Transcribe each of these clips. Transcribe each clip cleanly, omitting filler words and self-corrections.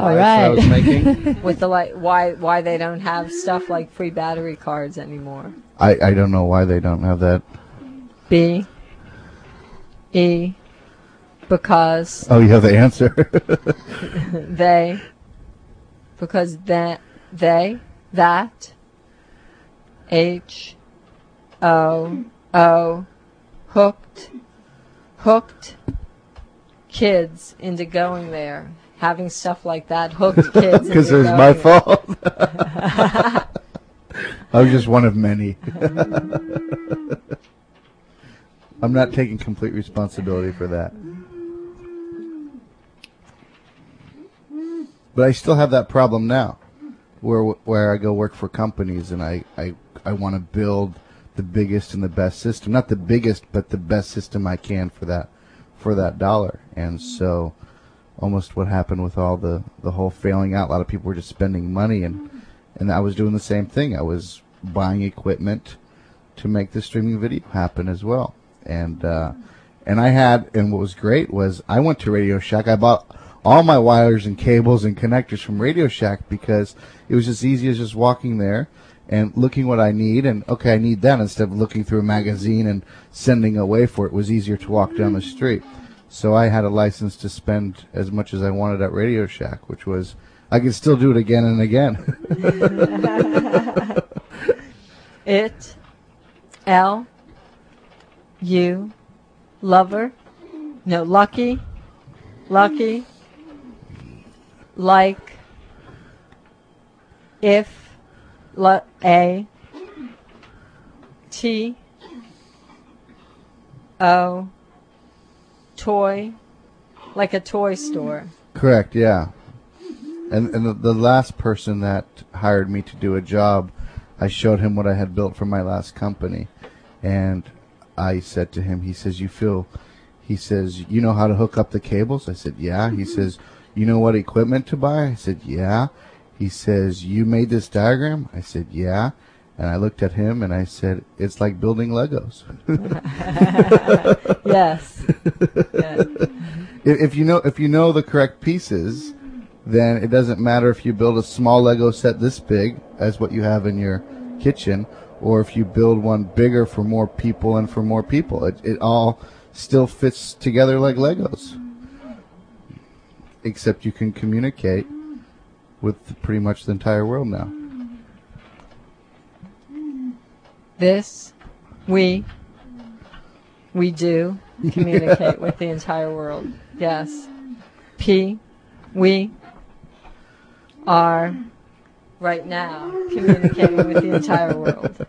life that I was making. with the why they don't have stuff like free battery cards anymore. I don't know why they don't have that. B. E. Because. Oh, you have the answer. Because that. H. O. Hooked kids into going there. Having stuff like that hooked kids. Because it was my fault. I was just one of many. I'm not taking complete responsibility for that. But I still have that problem now, where I go work for companies and I want to build the biggest and the best system. Not the biggest, but the best system I can for that dollar. And so almost what happened with all the whole failing out, a lot of people were just spending money, and I was doing the same thing. I was buying equipment to make the streaming video happen as well. And what was great was I went to Radio Shack. I bought all my wires and cables and connectors from Radio Shack because it was as easy as just walking there and looking what I need, and okay, I need that, instead of looking through a magazine and sending away for it. It was easier to walk down the street. So I had a license to spend as much as I wanted at Radio Shack, which was, I could still do it again and again. It, L, U, lover, no, lucky, like, if, A, T, O, toy, like a toy store. Correct, yeah. And the last person that hired me to do a job, I showed him what I had built for my last company. And I said to him, he says, you know how to hook up the cables? I said, yeah. He says, you know what equipment to buy? I said, yeah. He says, you made this diagram? I said, yeah. And I looked at him and I said, it's like building Legos. Yes. Yeah. If you know the correct pieces, then it doesn't matter if you build a small Lego set this big as what you have in your kitchen, or if you build one bigger for more people and for more people. It all still fits together like Legos. Except you can communicate with pretty much the entire world now. This, we do communicate with the entire world. Yes. P, we are right now communicating with the entire world.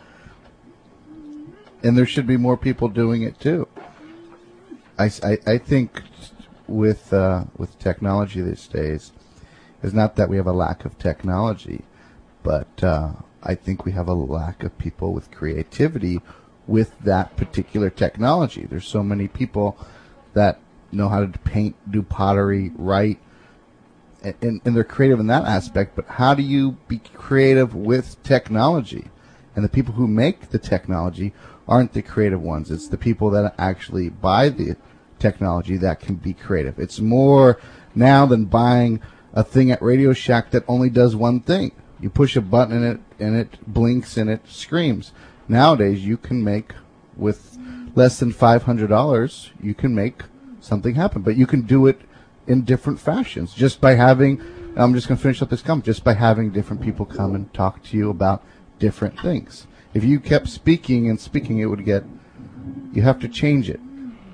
And there should be more people doing it too. I think with technology these days, it's not that we have a lack of technology, but I think we have a lack of people with creativity with that particular technology. There's so many people that know how to paint, do pottery, write, and they're creative in that aspect, but how do you be creative with technology? And the people who make the technology aren't the creative ones. It's the people that actually buy the technology that can be creative. It's more now than buying a thing at Radio Shack that only does one thing. You push a button and it blinks and it screams. Nowadays, you can make, with less than $500, you can make something happen. But you can do it in different fashions just by having, I'm just going to finish up this comment, just by having different people come and talk to you about different things. If you kept speaking and speaking, it would get, you have to change it.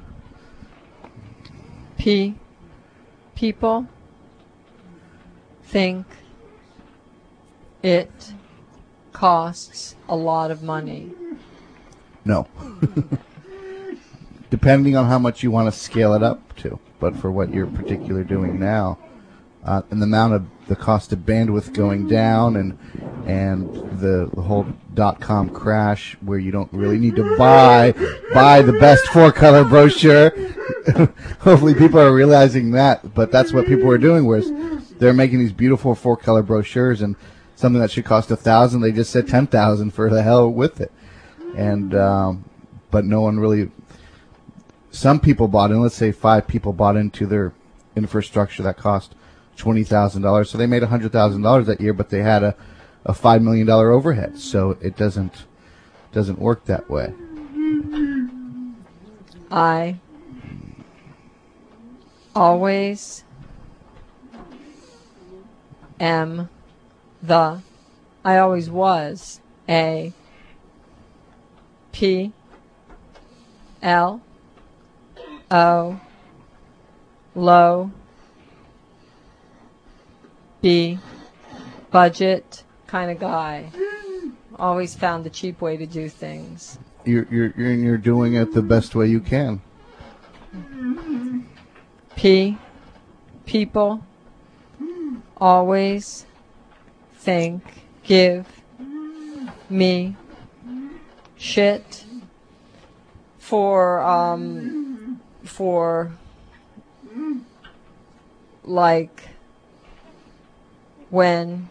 P, people think it costs a lot of money. No. Depending on how much you want to scale it up to. But for what you're particularly doing now, and the amount of the cost of bandwidth going down, and the whole .com crash where you don't really need to buy the best 4-color brochure. Hopefully people are realizing that, but that's what people are doing, whereas they're making these beautiful 4-color brochures, and something that should cost $1,000, they just said $10,000 for the hell with it. And but no one really, some people bought in, let's say 5 people bought into their infrastructure that cost $20,000. So they made $100,000 that year, but they had a $5 million overhead. So it doesn't work that way. I always am I always was a P L O low B budget kind of guy. Always found the cheap way to do things. You're doing it the best way you can. People always give me shit for like when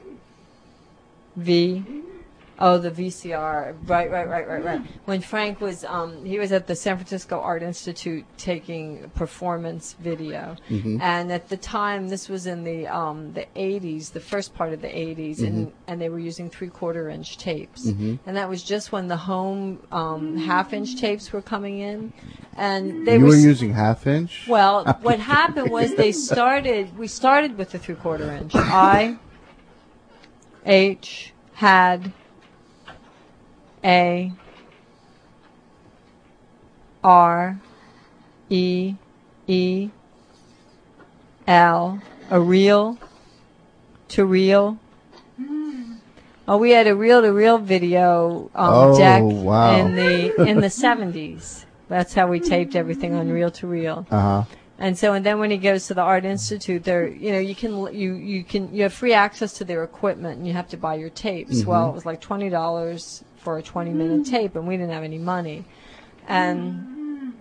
the VCR, right. When Frank was, he was at the San Francisco Art Institute taking performance video, and at the time, this was in the 80s, the first part of the 80s, and they were using 3/4-inch tapes, and that was just when the home half-inch tapes were coming in, and they were using half-inch. Well, what happened was we started with the 3/4-inch. H had A R E E L, a reel to reel. Oh, we had a reel to reel video deck wow. in the 70s. That's how we taped everything on reel to reel. And then when he goes to the Art Institute, there, you have free access to their equipment, and you have to buy your tapes. Well, it was like $20 for a 20-minute tape, and we didn't have any money. And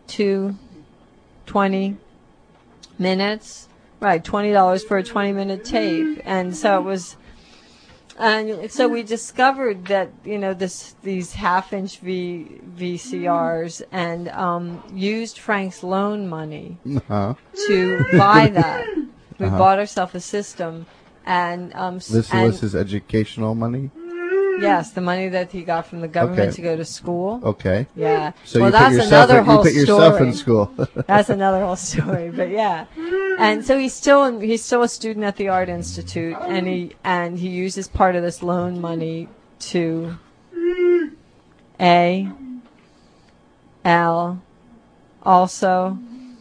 20 minutes, right? $20 for a 20-minute tape, and so it was. And so we discovered that, these half-inch VCRs, and used Frank's loan money to buy that. We bought ourselves a system, and this was his educational money. Yes, the money that he got from the government to go to school. Okay. Yeah. So well, that's another whole story. You put yourself in school. That's another whole story. But yeah, and so he's still a student at the Art Institute, and he uses part of this loan money to also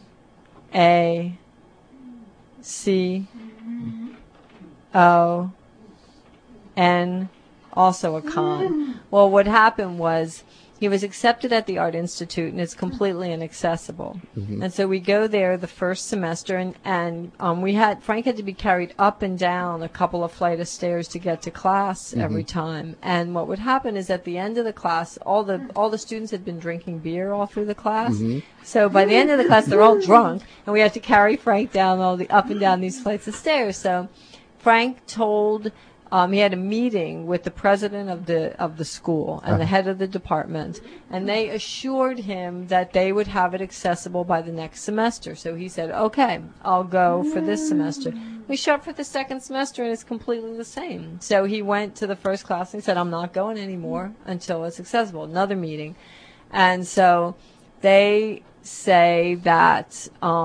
also a con. Well, what happened was he was accepted at the Art Institute, and it's completely inaccessible. And so we go there the first semester, and Frank had to be carried up and down a couple of flight of stairs to get to class every time. And what would happen is at the end of the class, all the students had been drinking beer all through the class. So by the end of the class, they're all drunk, and we had to carry Frank down up and down these flights of stairs. So Frank told. He had a meeting with the president of the school and the head of the department, and they assured him that they would have it accessible by the next semester. So he said, "Okay, I'll go for this semester." We show up for the second semester, and it's completely the same. So he went to the first class and he said, "I'm not going anymore until it's accessible." Another meeting, and so they say that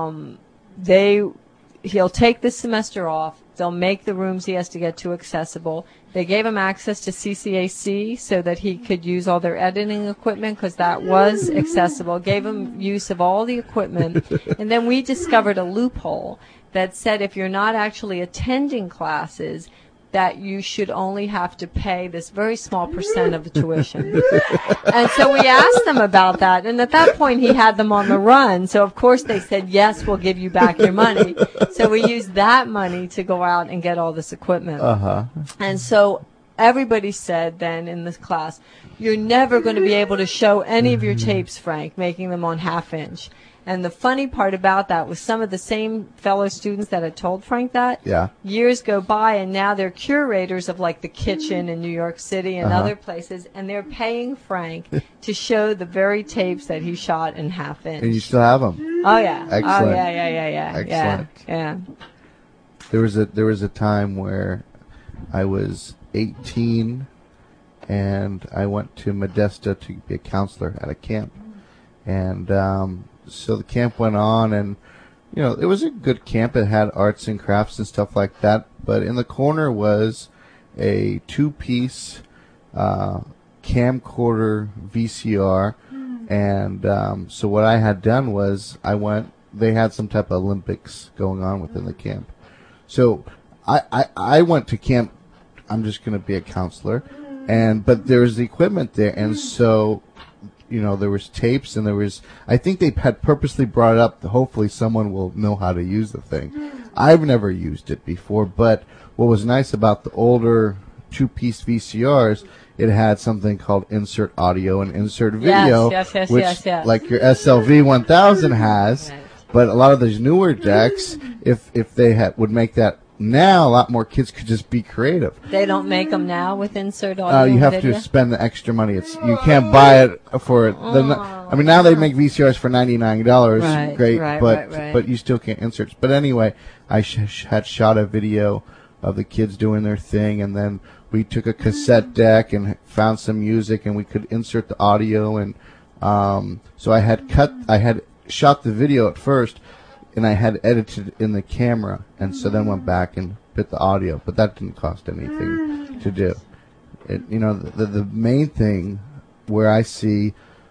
he'll take this semester off. They'll make the rooms he has to get to accessible. They gave him access to CCAC so that he could use all their editing equipment because that was accessible. Gave him use of all the equipment. And then we discovered a loophole that said if you're not actually attending classes, that you should only have to pay this very small % of the tuition. And so we asked them about that, and at that point he had them on the run, so of course they said, yes, we'll give you back your money. So we used that money to go out and get all this equipment. And so everybody said then in this class, you're never going to be able to show any of your tapes, Frank, making them on half-inch. And the funny part about that was some of the same fellow students that had told Frank that. Years go by, and now they're curators of like the Kitchen in New York City and other places, and they're paying Frank to show the very tapes that he shot in half-inch. And you still have them? Oh yeah. Excellent. Oh yeah. Excellent. Yeah. there was a time where I was 18 and I went to Modesto to be a counselor at a camp. And so the camp went on, and it was a good camp. It had arts and crafts and stuff like that. But in the corner was a 2-piece camcorder VCR. And so what I had done was they had some type of Olympics going on within the camp. So I went to camp. I'm just going to be a counselor. But there was the equipment there. And so there was tapes, and I think they had purposely brought it up. Hopefully someone will know how to use the thing. I've never used it before, but what was nice about the older 2-piece VCRs, it had something called insert audio and insert video, yes. like your SLV 1000 has. Right. But a lot of those newer decks, if they would make that now, a lot more kids could just be creative. They don't make them now with insert audio. You have to spend the extra money. You can't buy it for now they make VCRs for $99. Right, great, right. but you still can't insert. But anyway, I had shot a video of the kids doing their thing, and then we took a cassette deck and found some music, and we could insert the audio. And so I had shot the video at first, and I had edited in the camera, and so then went back and bit the audio, but that didn't cost anything to do. The main thing where I see,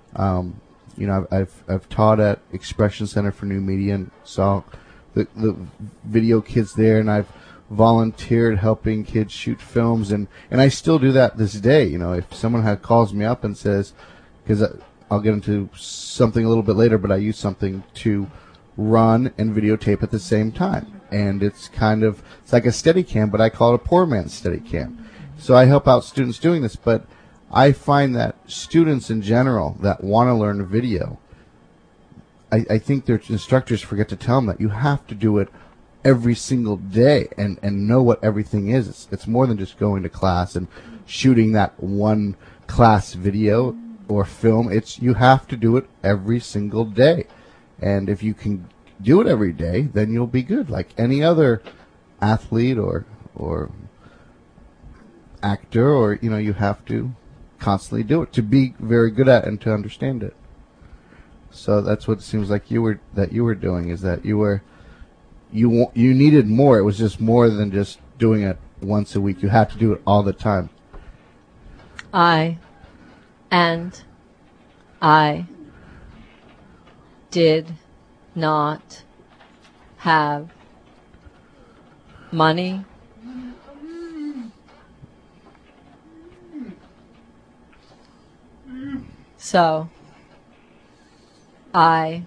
I've taught at Expression Center for New Media and saw the video kids there, and I've volunteered helping kids shoot films, and I still do that this day. If someone calls me up and says, because I'll get into something a little bit later, but I use something to run and videotape at the same time, and it's like a Steadicam, but I call it a poor man's Steadicam. So I help out students doing this, but I find that students in general that want to learn video, I think their instructors forget to tell them that you have to do it every single day and know what everything is. It's more than just going to class and shooting that one class video or film. You have to do it every single day. And if you can do it every day, then you'll be good. Like any other athlete or actor, or you have to constantly do it to be very good at it and to understand it. So that's what it seems like you were doing, is that you needed more. It was just more than just doing it once a week. You had to do it all the time. I did not have money so I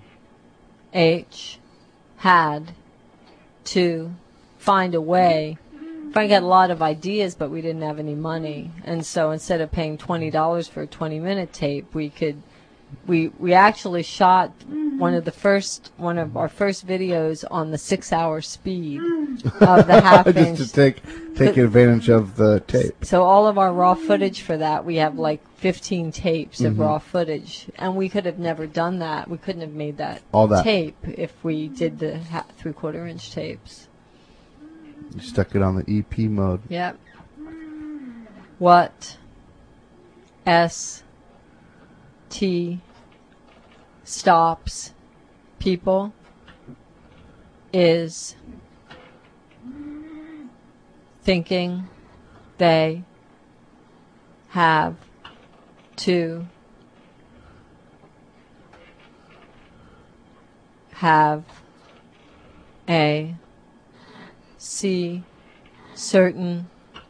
had to find a way. Frank had a lot of ideas, but we didn't have any money, and so instead of paying $20 for a 20-minute tape, we actually shot one of our first videos on the 6-hour speed of the half-inch. Just to take advantage of the tape. So all of our raw footage for that, we have like 15 tapes of raw footage, and we could have never done that. We couldn't have made that tape if we did the 3/4-inch tapes. You stuck it on the EP mode. Yep. What ST stops people is thinking they have to have a certain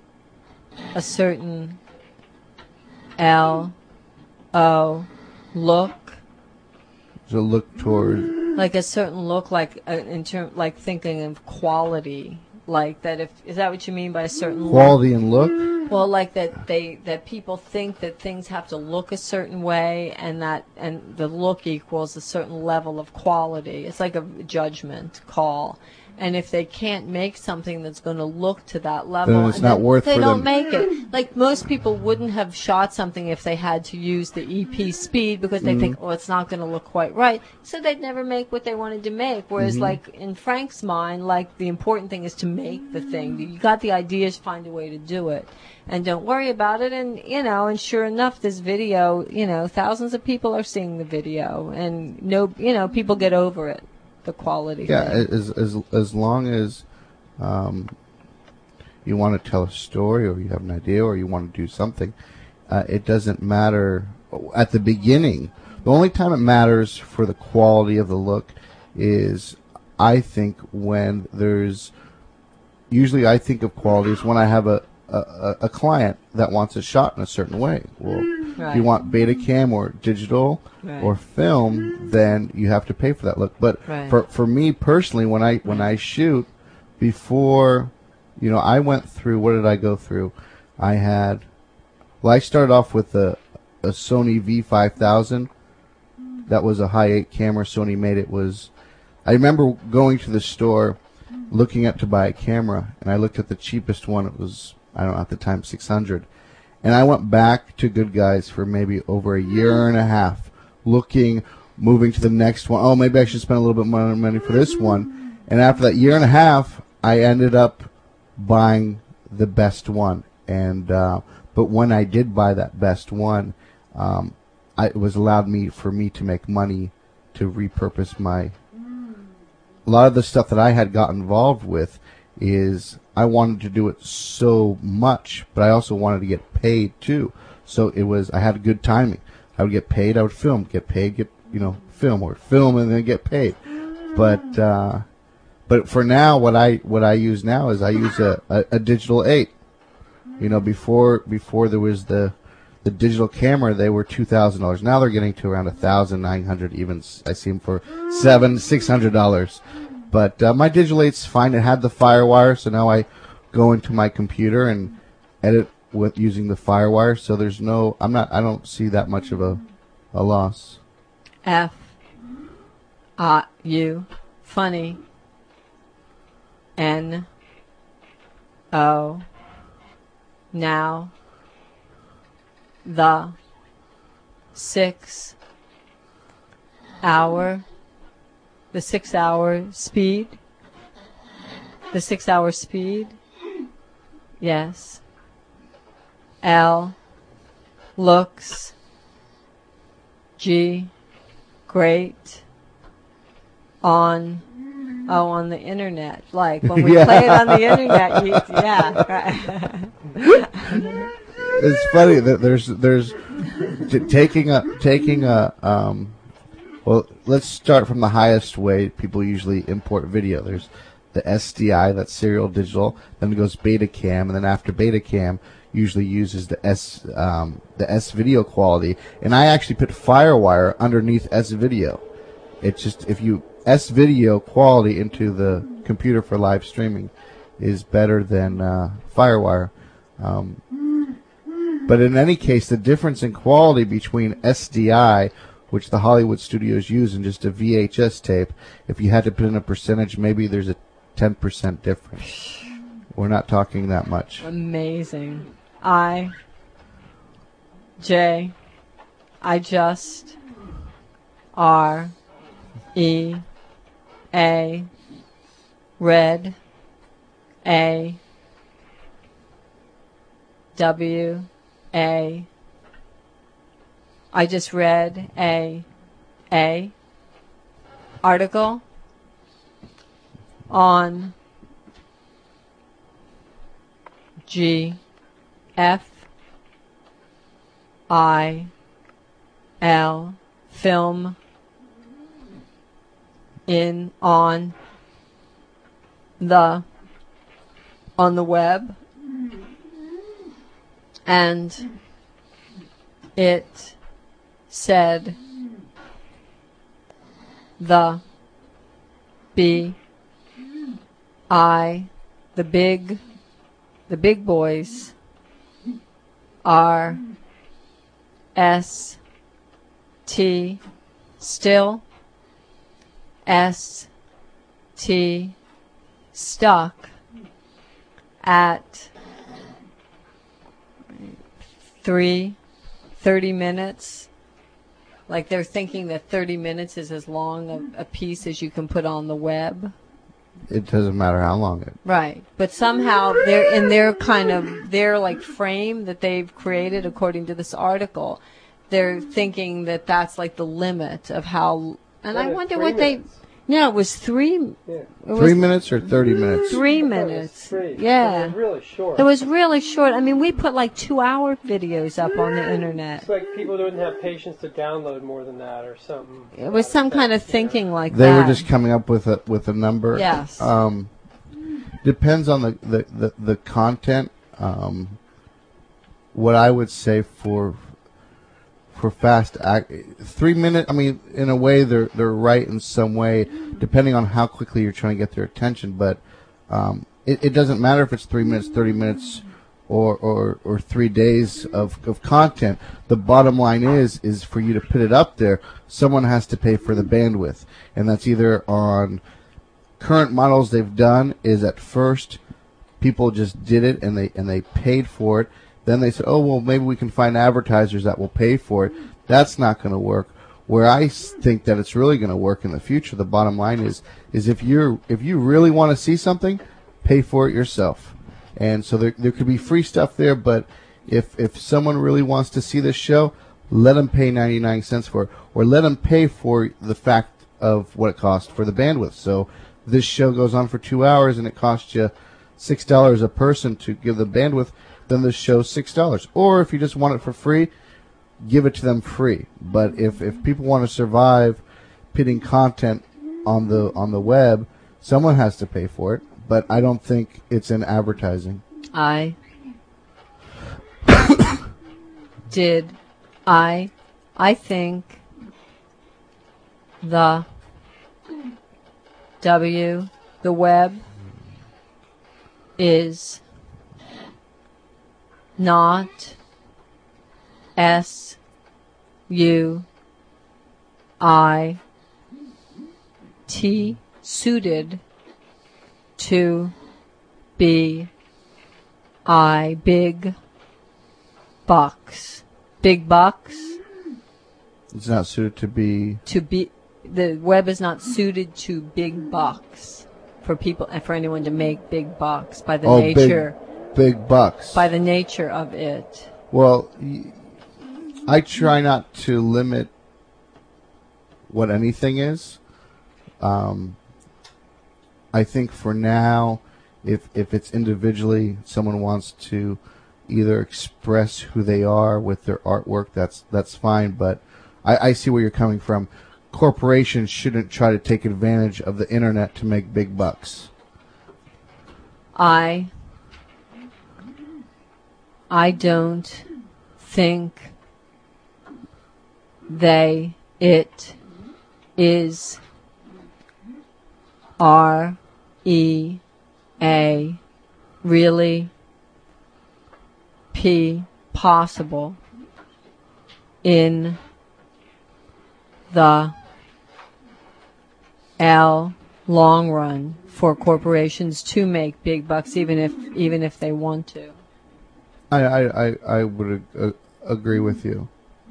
look. There's a look toward, like a certain look, like like thinking of quality, like that. Is that what you mean by a certain quality look? And look? Well, like that people think that things have to look a certain way, and the look equals a certain level of quality. It's like a judgment call. And if they can't make something that's going to look to that level, then it's not worth they for don't them. make it. Like most people wouldn't have shot something if they had to use the EP speed because they think, oh, it's not going to look quite right. So they'd never make what they wanted to make. Whereas, like in Frank's mind, like the important thing is to make the thing. You got the ideas, find a way to do it, and don't worry about it. And and sure enough, this video, thousands of people are seeing the video, and people get over it. The quality. Yeah, thing. as long as you want to tell a story, or you have an idea, or you want to do something, it doesn't matter at the beginning. The only time it matters for the quality of the look is, I think, when there's. Usually, I think of quality as when I have a client that wants it shot in a certain way. Well, if you want Betacam or digital or film, then you have to pay for that look. But for me personally, when I shoot, before, I went through. What did I go through? I started off with a Sony V5000. That was a high 8 camera. Sony made it. I remember going to the store, looking up to buy a camera, and I looked at the cheapest one. It was, I don't know, at the time, $600. And I went back to Good Guys for maybe over a year and a half, moving to the next one. Oh, maybe I should spend a little bit more money for this one. And after that year and a half, I ended up buying the best one. And but when I did buy that best one, it was allowed for me to make money to repurpose my. A lot of the stuff that I had got involved with is I wanted to do it so much, but I also wanted to get paid too. So I had good timing. I would get paid, I would film, get paid, film, or film and then get paid. But for now, what I use now is I use a digital 8. Before there was the digital camera, they were $2,000. Now they're getting to around $1,900. Even I see them for $600. But my digital 8's fine. It had the FireWire, so now I go into my computer and edit with using the FireWire. So there's I don't see that much of a loss. U funny NO now the 6 hour speed. The 6 hour speed. Yes. L looks G great on the internet. Like when we play it on the internet, It's funny that there's taking a well, let's start from the highest way people usually import video. There's the SDI, that's serial digital, then it goes Betacam, and then after Betacam usually uses the S video quality. And I actually put FireWire underneath S video. It's just, if you S video quality into the computer for live streaming is better than FireWire. But in any case, the difference in quality between SDI, which the Hollywood studios use, and just a VHS tape, if you had to put in a percentage, maybe there's a 10% difference. We're not talking that much. Amazing. I just read a article on GFIL film on the web, and it said the big boys are still ST stuck at 30 minutes. Like they're thinking that 30 minutes is as long a piece as you can put on the web. It doesn't matter how long it. Right. But somehow they're in their like frame that they've created according to this article. They're thinking that that's like the limit of how, and I wonder what minutes. No, it was 3. Yeah. It was 3 minutes or 30 minutes? 3 minutes. 3. Yeah. It was really short. It was really short. I mean, we put like 2-hour videos up on the internet. It's like people didn't have patience to download more than that or something. It was some kind of thinking like They that. were just coming up with a number. Yes. Depends on the content. What I would say for fast 3 minutes. I mean, in a way, they're right in some way, depending on how quickly you're trying to get their attention. But it doesn't matter if it's 3 minutes, 30 minutes, or 3 days of content. The bottom line is for you to put it up there, someone has to pay for the bandwidth, and that's either on current models they've done. Is at first people just did it and they paid for it. Then they said, oh, well, maybe we can find advertisers that will pay for it. That's not going to work. Where I think that it's really going to work in the future, the bottom line is if you really want to see something, pay for it yourself. And so there could be free stuff there, but if someone really wants to see this show, let them pay 99 cents for it, or let them pay for the fact of what it costs for the bandwidth. So this show goes on for 2 hours and it costs you $6 a person to give the bandwidth, then the show's $6. Or if you just want it for free, give it to them free. But if people want to survive pitting content on the web, someone has to pay for it. But I don't think it's in advertising. I think the web is not suited to be big bucks. Big bucks? It's not suited to be... The web is not suited to big bucks for people, for anyone to make big bucks by the nature. Big bucks. By the nature of it. Well, I try not to limit what anything is. I think for now, if it's individually, someone wants to either express who they are with their artwork, that's fine. But I see where you're coming from. Corporations shouldn't try to take advantage of the internet to make big bucks. I don't think it is really possible in the long run for corporations to make big bucks, even if they want to. I would agree with you.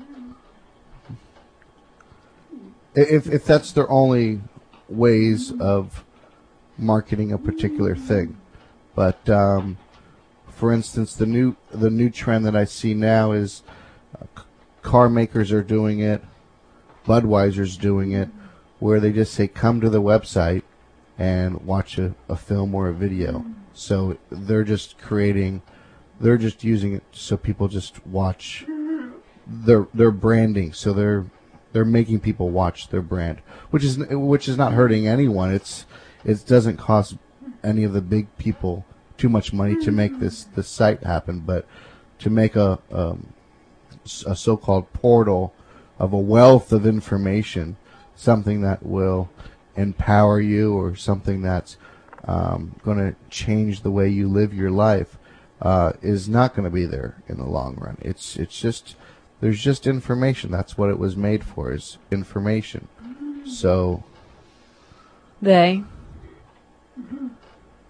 If that's their only ways of marketing a particular thing, but for instance, the new trend that I see now is car makers are doing it, Budweiser's doing it, where they just say come to the website and watch a film or a video. So they're just using it so people just watch their branding. So they're making people watch their brand, which is not hurting anyone. It doesn't cost any of the big people too much money to make this site happen, but to make a so-called portal of a wealth of information, something that will empower you or something that's going to change the way you live your life, is not going to be there in the long run. It's just, there's just information. That's what it was made for, is information. So they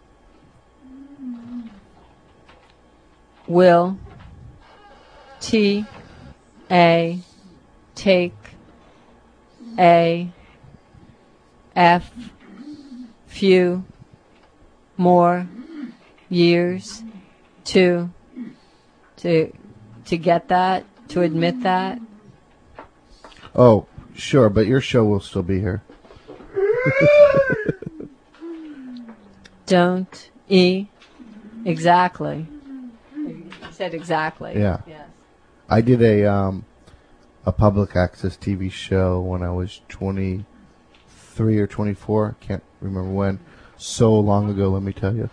will, T, A, take, A, F, few, more, years, to get that, to admit that. Oh, sure, but your show will still be here. Don't, E, exactly. You said exactly. Yeah. Yes. I did a public access TV show when I was 23 or 24. Can't remember when. So long ago, let me tell you.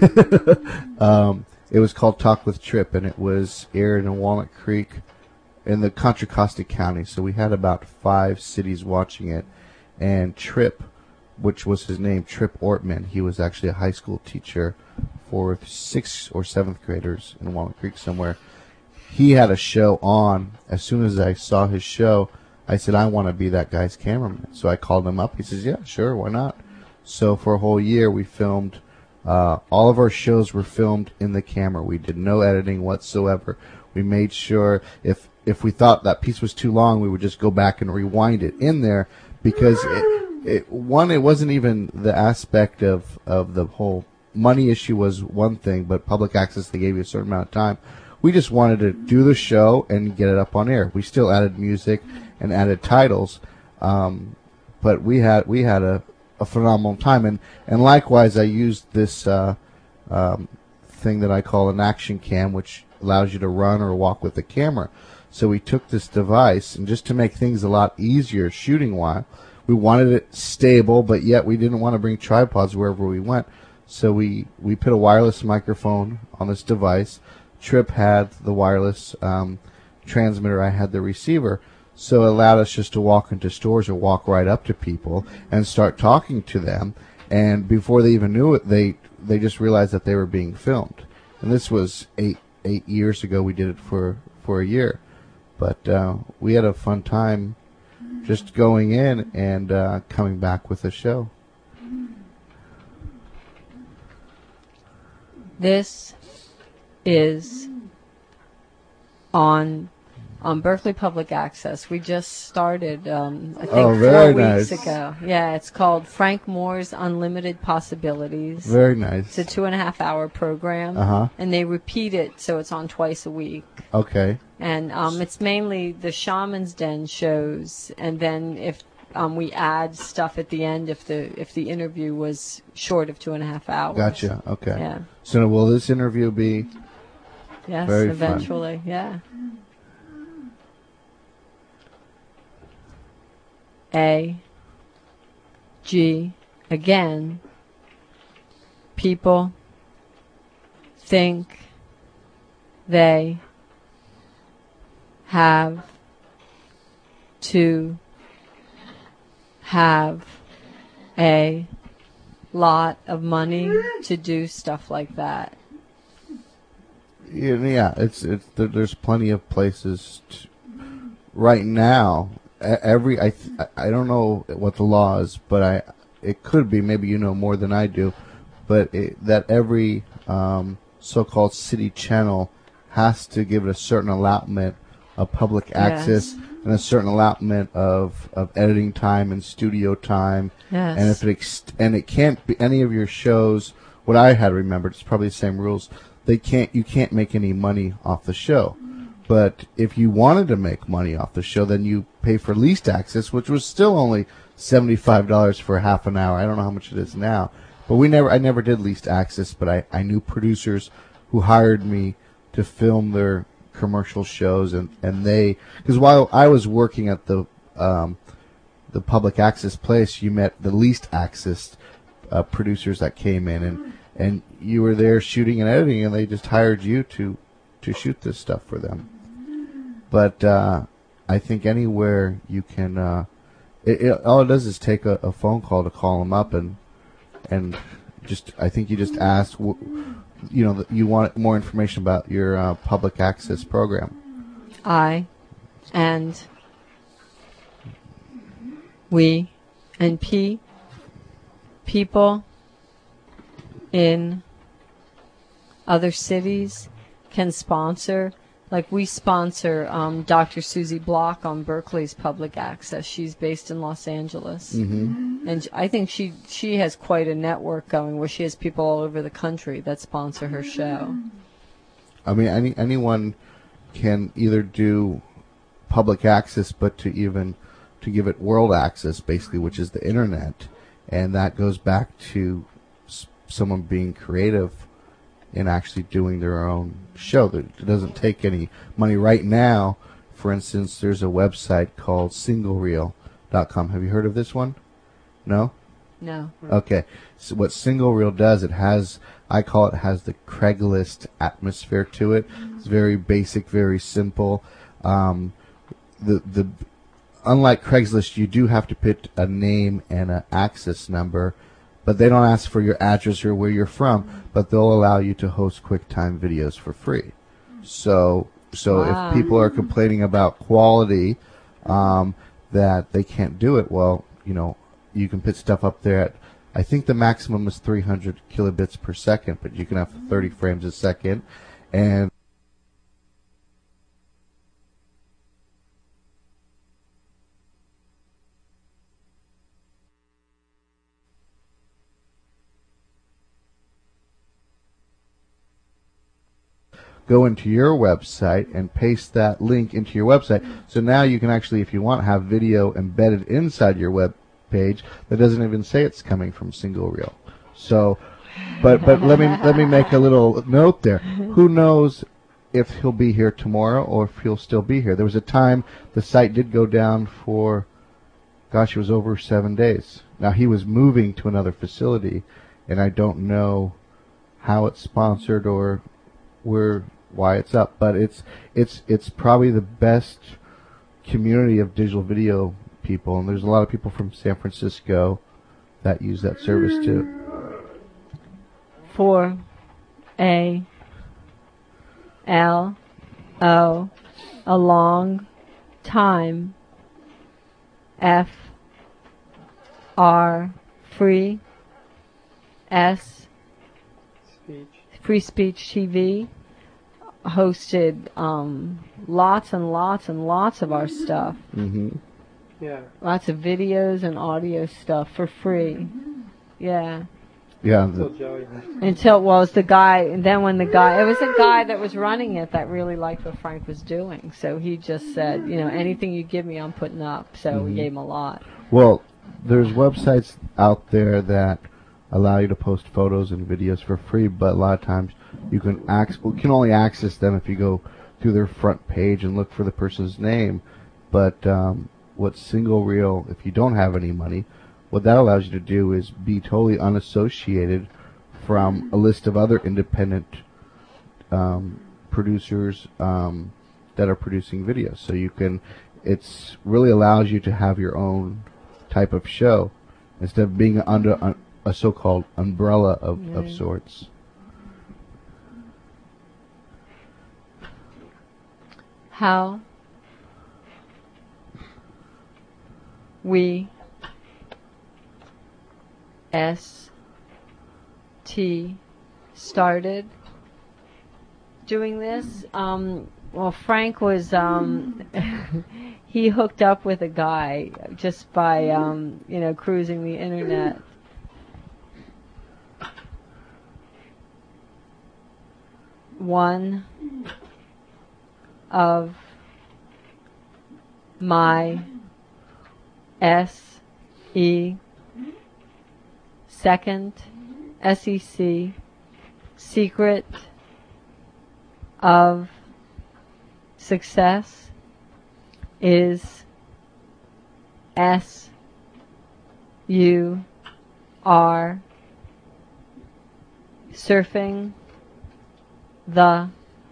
It was called Talk with Trip, and it was aired in Walnut Creek in the Contra Costa County. So we had about 5 cities watching it. And Trip, which was his name, Trip Ortman, he was actually a high school teacher for 6th or 7th graders in Walnut Creek somewhere. He had a show on. As soon as I saw his show, I said, I want to be that guy's cameraman. So I called him up. He says, yeah, sure, why not? So for a whole year, we filmed. All of our shows were filmed in the camera. We did no editing whatsoever. We made sure if we thought that piece was too long, we would just go back and rewind it in there, because it wasn't even the aspect of the whole money issue was one thing, but public access, they gave you a certain amount of time. We just wanted to do the show and get it up on air. We still added music and added titles, but we had a phenomenal time. And likewise, I used this thing that I call an action cam, which allows you to run or walk with the camera. So we took this device, and just to make things a lot easier shooting-wise, we wanted it stable, but yet we didn't want to bring tripods wherever we went. So we put a wireless microphone on this device. Trip had the wireless transmitter. I had the receiver. So it allowed us just to walk into stores or walk right up to people and start talking to them. And before they even knew it, they just realized that they were being filmed. And this was eight years ago. We did it for a year. But we had a fun time just going in and coming back with a show. This is on Berkeley Public Access. We just started, I think, 4 weeks ago. Yeah, it's called Frank Moore's Unlimited Possibilities. Very nice. It's a 2.5-hour program, and they repeat it, so it's on twice a week. Okay. And it's mainly the Shaman's Den shows, and then if we add stuff at the end if the interview was short of 2.5 hours. Gotcha. Okay. Yeah. So will this interview be? Yes, very eventually. Fun? Yeah. A, G, again, people think they have to have a lot of money to do stuff like that. Yeah, there's plenty of places right now. I don't know what the law is, but it could be, maybe you know more than I do, but that every so-called city channel has to give it a certain allotment of public access. Yes. And a certain allotment of editing time and studio time. Yes. And if it can't be any of your shows. What I had remembered, it's probably the same rules. You can't make any money off the show. But if you wanted to make money off the show, then you pay for leased access, which was still only $75 for half an hour. I don't know how much it is now, but I never did leased access. But I knew producers who hired me to film their commercial shows, and they, because while I was working at the public access place, you met the least access producers that came in, and you were there shooting and editing, and they just hired you to shoot this stuff for them. But I think anywhere you can, all it does is take a phone call to call them up, and just, I think you just ask, you want more information about your public access program. And we and people in other cities can sponsor. Like we sponsor Dr. Susie Block on Berkeley's Public Access. She's based in Los Angeles. Mm-hmm. And I think she has quite a network going where she has people all over the country that sponsor her show. I mean, anyone can either do public access, but to give it world access, basically, which is the internet, and that goes back to someone being creative and actually doing their own show. It doesn't take any money right now. For instance, there's a website called SingleReel.com. Have you heard of this one? No? No. Okay. So what SingleReel does, I call it has the Craigslist atmosphere to it. It's very basic, very simple. Unlike Craigslist, you do have to put a name and an access number, but they don't ask for your address or where you're from, but they'll allow you to host QuickTime videos for free. So Wow. if people are complaining about quality, that they can't do it, well, you can put stuff up there at, I think the maximum is 300 kilobits per second, but you can have 30 frames a second, and go into your website and paste that link into your website. So now you can actually, if you want, have video embedded inside your web page that doesn't even say it's coming from SingleReel. So, but let me make a little note there. Who knows if he'll be here tomorrow or if he'll still be here? There was a time the site did go down for, gosh, it was over 7 days. Now he was moving to another facility, and I don't know how it's sponsored or why it's up, but it's probably the best community of digital video people, and there's a lot of people from San Francisco that use that service too. For A L O, a long time. F R, free. S, Speech. Free Speech TV. Hosted lots and lots and lots of our stuff. Mm-hmm. Yeah. Lots of videos and audio stuff for free. Yeah. Yeah. Until Joey. Until, well, it was the guy, and then when it was a guy that was running it that really liked what Frank was doing. So he just said, anything you give me, I'm putting up. So we gave him a lot. Well, there's websites out there that allow you to post photos and videos for free, but a lot of times you can only access them if you go through their front page and look for the person's name. But what SingleReel, if you don't have any money, what that allows you to do is be totally unassociated from a list of other independent producers that are producing videos. So it's really allows you to have your own type of show instead of being under a so-called umbrella of sorts. How we started doing this. Well, Frank was he hooked up with a guy just by cruising the internet. One of my SE second SEC secret of success is SUR surfing the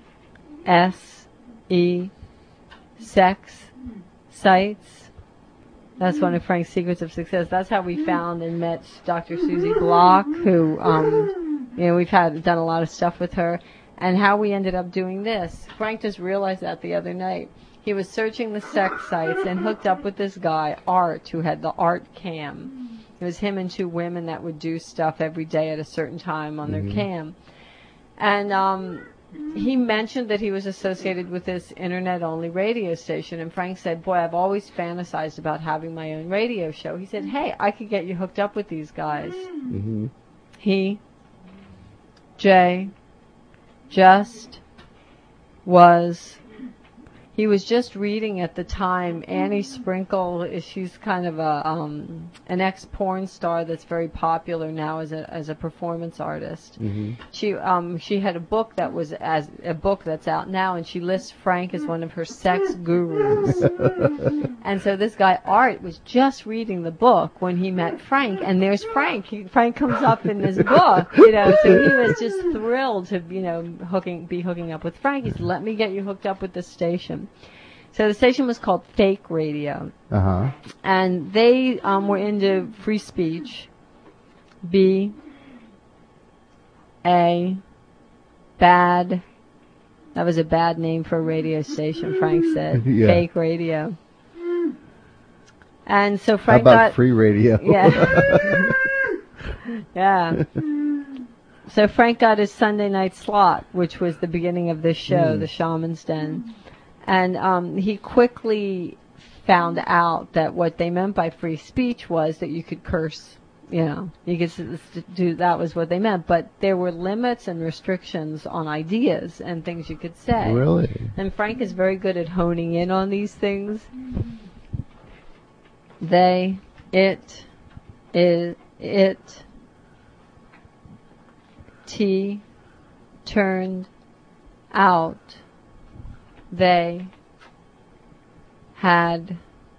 SE sex sites. That's one of Frank's secrets of success. That's how we found and met Dr. Susie Block, who, we've done a lot of stuff with her, and how we ended up doing this. Frank just realized that the other night. He was searching the sex sites and hooked up with this guy, Art, who had the Art Cam. It was him and two women that would do stuff every day at a certain time on their cam. And he mentioned that he was associated with this internet-only radio station, and Frank said, boy, I've always fantasized about having my own radio show. He said, hey, I could get you hooked up with these guys. Mm-hmm. Jay, he was just reading at the time Annie Sprinkle. She's kind of an ex-porn star that's very popular now as a performance artist. Mm-hmm. She had a book that's out now, and she lists Frank as one of her sex gurus. And so this guy Art was just reading the book when he met Frank, and there's Frank. Frank comes up in this book, so he was just thrilled to be hooking up with Frank. He said, let me get you hooked up with this station. So the station was called Fake Radio. Uh-huh. And they were into free speech. That was a bad name for a radio station, Frank said. Yeah. Fake Radio. And so Frank How about got free radio? Yeah. Yeah. So Frank got his Sunday night slot, which was the beginning of this show, The Shaman's Den. And he quickly found out that what they meant by free speech was that you could curse, you could do, that was what they meant. But there were limits and restrictions on ideas and things you could say. Really? And Frank is very good at honing in on these things. Turned out they had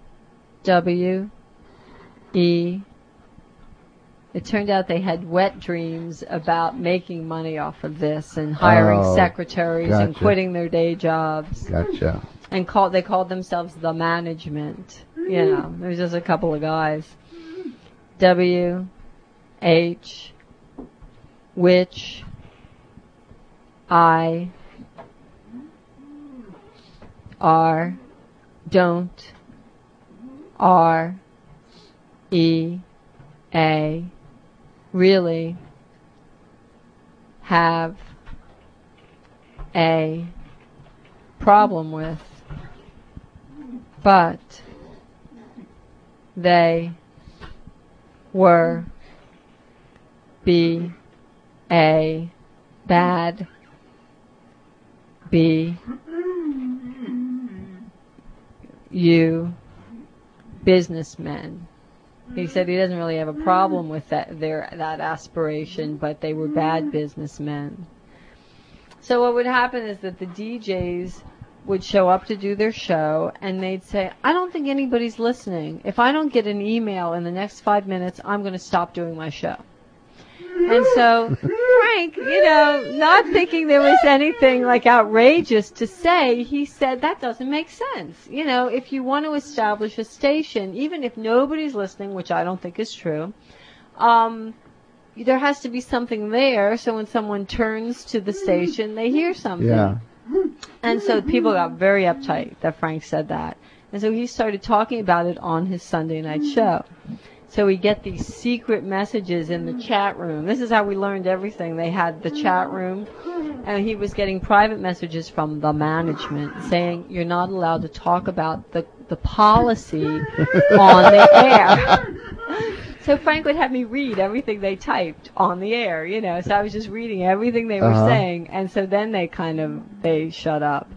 it turned out they had wet dreams about making money off of this and hiring secretaries and quitting their day jobs. Gotcha. And they called themselves the management. There was just a couple of guys. Which I don't really have a problem with, but they were bad businessmen. He said he doesn't really have a problem with that aspiration, but they were bad businessmen. So what would happen is that the DJs would show up to do their show, and they'd say, I don't think anybody's listening. If I don't get an email in the next 5 minutes, I'm going to stop doing my show. And so Frank, not thinking there was anything like outrageous to say, he said, that doesn't make sense. If you want to establish a station, even if nobody's listening, which I don't think is true, there has to be something there so when someone turns to the station, they hear something. Yeah. And so people got very uptight that Frank said that. And so he started talking about it on his Sunday night show. So we get these secret messages in the chat room. This is how we learned everything. They had the chat room, and he was getting private messages from the management saying, you're not allowed to talk about the policy on the air. So Frank would have me read everything they typed on the air, So I was just reading everything they were saying, and so then they shut up.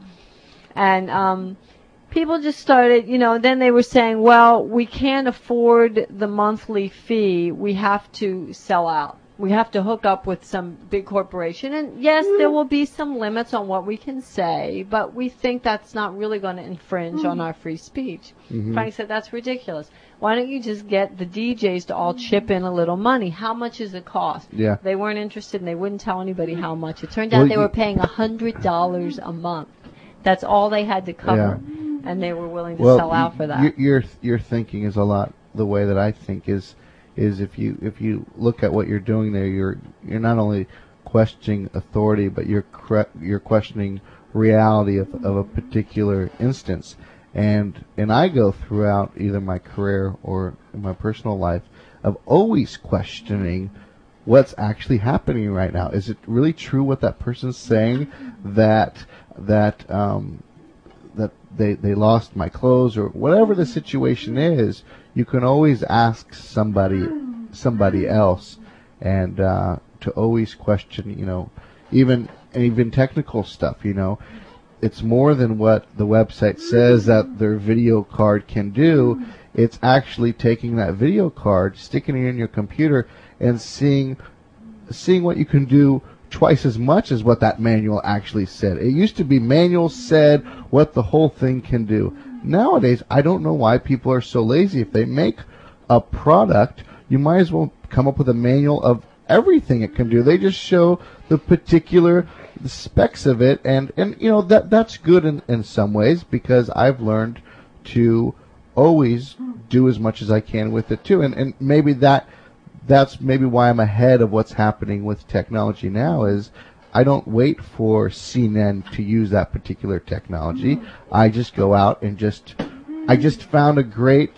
And people just started, then they were saying, well, we can't afford the monthly fee. We have to sell out. We have to hook up with some big corporation. And yes, there will be some limits on what we can say, but we think that's not really going to infringe on our free speech. Mm-hmm. Frank said, that's ridiculous. Why don't you just get the DJs to all chip in a little money? How much does it cost? Yeah. They weren't interested, and they wouldn't tell anybody how much. It turned out they were paying $100 a month. That's all they had to cover. Yeah. And they were willing to sell out for that. Your thinking is a lot the way that I think is if you look at what you're doing there, you're not only questioning authority, but you're questioning reality of a particular instance. And I go throughout either my career or in my personal life of always questioning what's actually happening right now. Is it really true what that person's saying, that they lost my clothes, or whatever the situation is? You can always ask somebody else, and to always question, even technical stuff. It's more than what the website says that their video card can do. It's actually taking that video card, sticking it in your computer, and seeing what you can do twice as much as what that manual actually said. It used to be manual said what the whole thing can do. Nowadays, I don't know why people are so lazy. If they make a product, you might as well come up with a manual of everything it can do. They just show the particular specs of it, and that's good in some ways, because I've learned to always do as much as I can with it too, and maybe that's maybe why I'm ahead of what's happening with technology now. Is I don't wait for CNN to use that particular technology. I just go out and I just found a great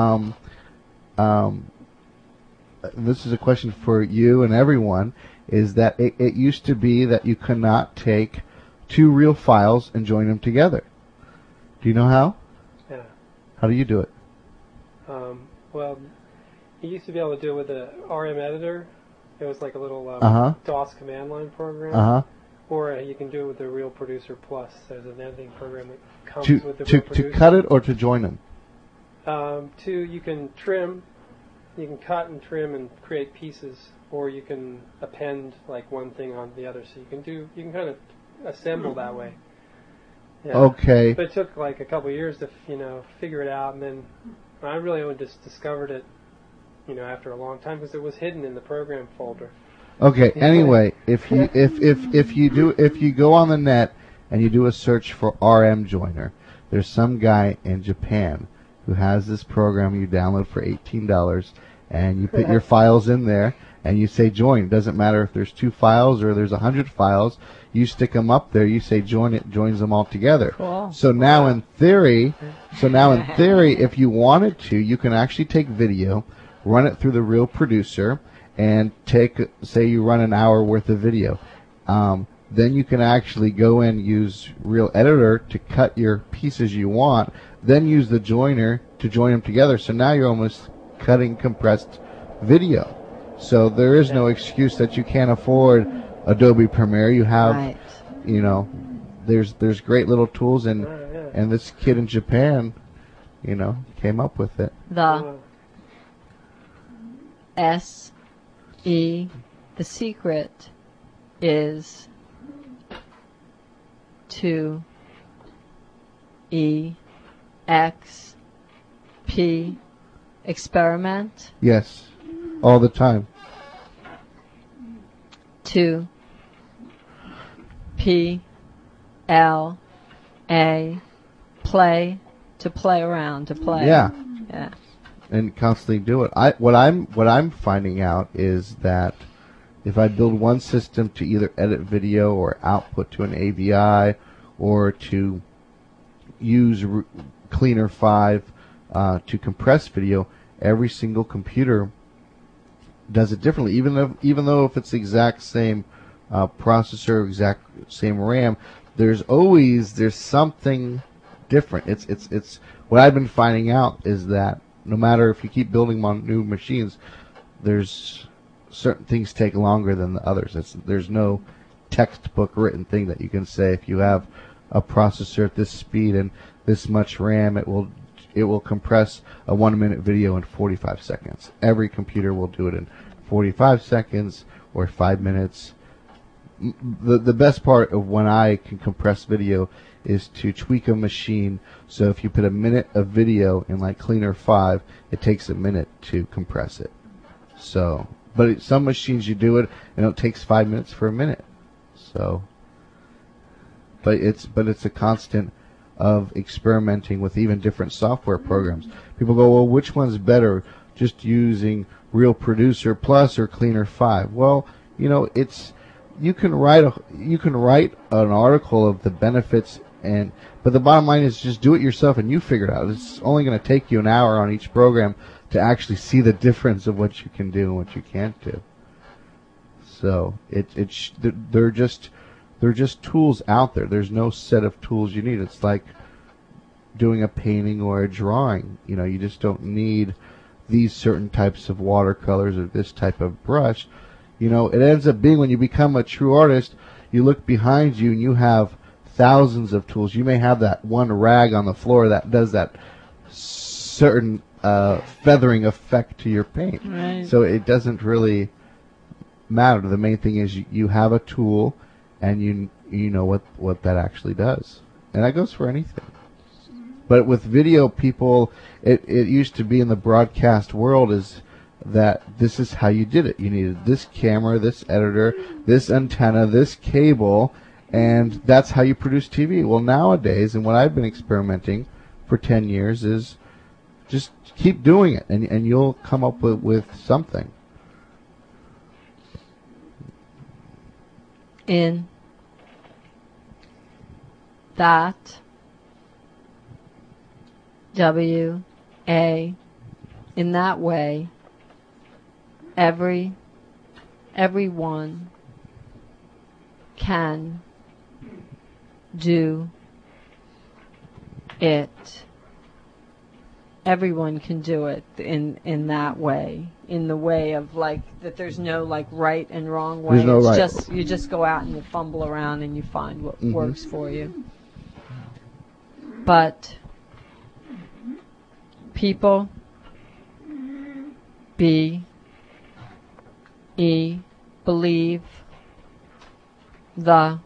this is a question for you and everyone, is that it used to be that you could not take two real files and join them together. Do you know how? Yeah. How do you do it? Well, you used to be able to do it with the RM editor. It was like a little DOS command line program. Or you can do it with the Real Producer Plus. There's an editing program that comes with the Real Producer. To cut it or to join them? You can trim. You can cut and trim and create pieces, or you can append like one thing on the other. So you can kind of assemble that way. Yeah. Okay. But it took like a couple of years to figure it out, and then I really only just discovered it after a long time, because it was hidden in the program folder. Okay. Anyway, if you go on the net and you do a search for RM Joiner, there's some guy in Japan who has this program you download for $18, and you put your files in there, and you say join. It doesn't matter if there's 2 files or there's 100 files. You stick them up there. You say join. It joins them all together. Cool. So now in theory, if you wanted to, you can actually take video, run it through the Real Producer, and say you run an hour worth of video. Then you can actually go in, use Real Editor to cut your pieces you want, then use the joiner to join them together. So now you're almost cutting compressed video. So there is no excuse that you can't afford Adobe Premiere. You have, there's great little tools, and this kid in Japan, came up with it. The secret is to EXP, experiment. Yes, all the time. To PLA, play, to play around, to play. Yeah. Yeah. And constantly do it. What I'm finding out is that if I build one system to either edit video or output to an AVI, or to use Cleaner 5 to compress video, every single computer does it differently. Even though if it's the exact same processor, exact same RAM, there's something different. It's what I've been finding out is that no matter if you keep building on new machines, there's certain things take longer than the others. There's no textbook written thing that you can say if you have a processor at this speed and this much RAM, it will compress a 1-minute video in 45 seconds. Every computer will do it in 45 seconds or 5 minutes. The best part of when I can compress video is to tweak a machine. So if you put a minute of video in like Cleaner 5, it takes a minute to compress it. So, but some machines you do it and it takes 5 minutes for a minute. So, but it's a constant of experimenting with even different software programs. People go, well, which one's better? Just using Real Producer Plus or Cleaner 5? Well, you can write an article of the benefits, but the bottom line is just do it yourself and you figure it out. It's only going to take you an hour on each program to actually see the difference of what you can do and what you can't do. So they're just tools out there. There's no set of tools you need. It's like doing a painting or a drawing. You know, you just don't need these certain types of watercolors or this type of brush. You know, it ends up being when you become a true artist, you look behind you and you have thousands of tools. You may have that one rag on the floor that does that certain feathering effect to your paint. Right. So it doesn't really matter. The main thing is you have a tool and you know what that actually does. And that goes for anything. But with video, people, it used to be in the broadcast world is that this is how you did it. You needed this camera, this editor, this antenna, this cable, and that's how you produce TV. Well, nowadays, and what I've been experimenting for 10 years is just keep doing it, and you'll come up with something. In that W-A, in that way, everyone can do it. Everyone can do it in that way, in the way of like that. There's no like right and wrong way. There's no it's right. just you just go out and you fumble around and you find what works for you. But people believe the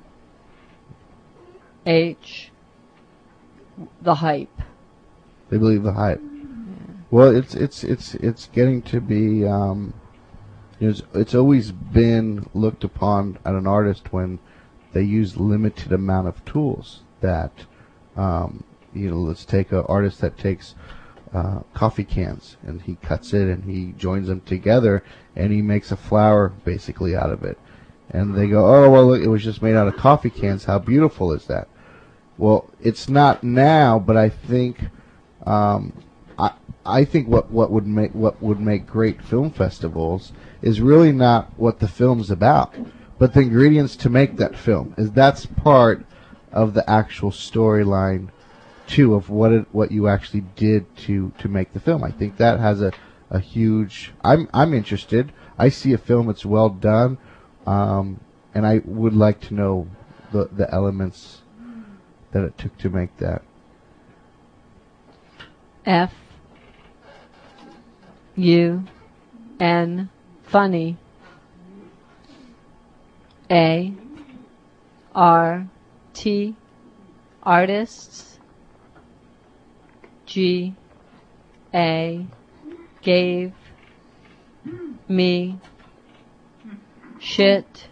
hype. They believe the hype. Well, it's getting to be. It's always been looked upon at an artist when they use limited amount of tools. That let's take an artist that takes coffee cans and he cuts it and he joins them together and he makes a flower basically out of it. And they go, oh well, look, it was just made out of coffee cans. How beautiful is that? Well, it's not now, but I think. I think what would make great film festivals is really not what the film's about, but the ingredients to make that film. That's part of the actual storyline, too, of what you actually did to make the film. I think that has a huge. I'm interested. I see a film that's well done, and I would like to know the elements that it took to make that. F-U-N, funny. A-R-T, artists. G-A, gave me shit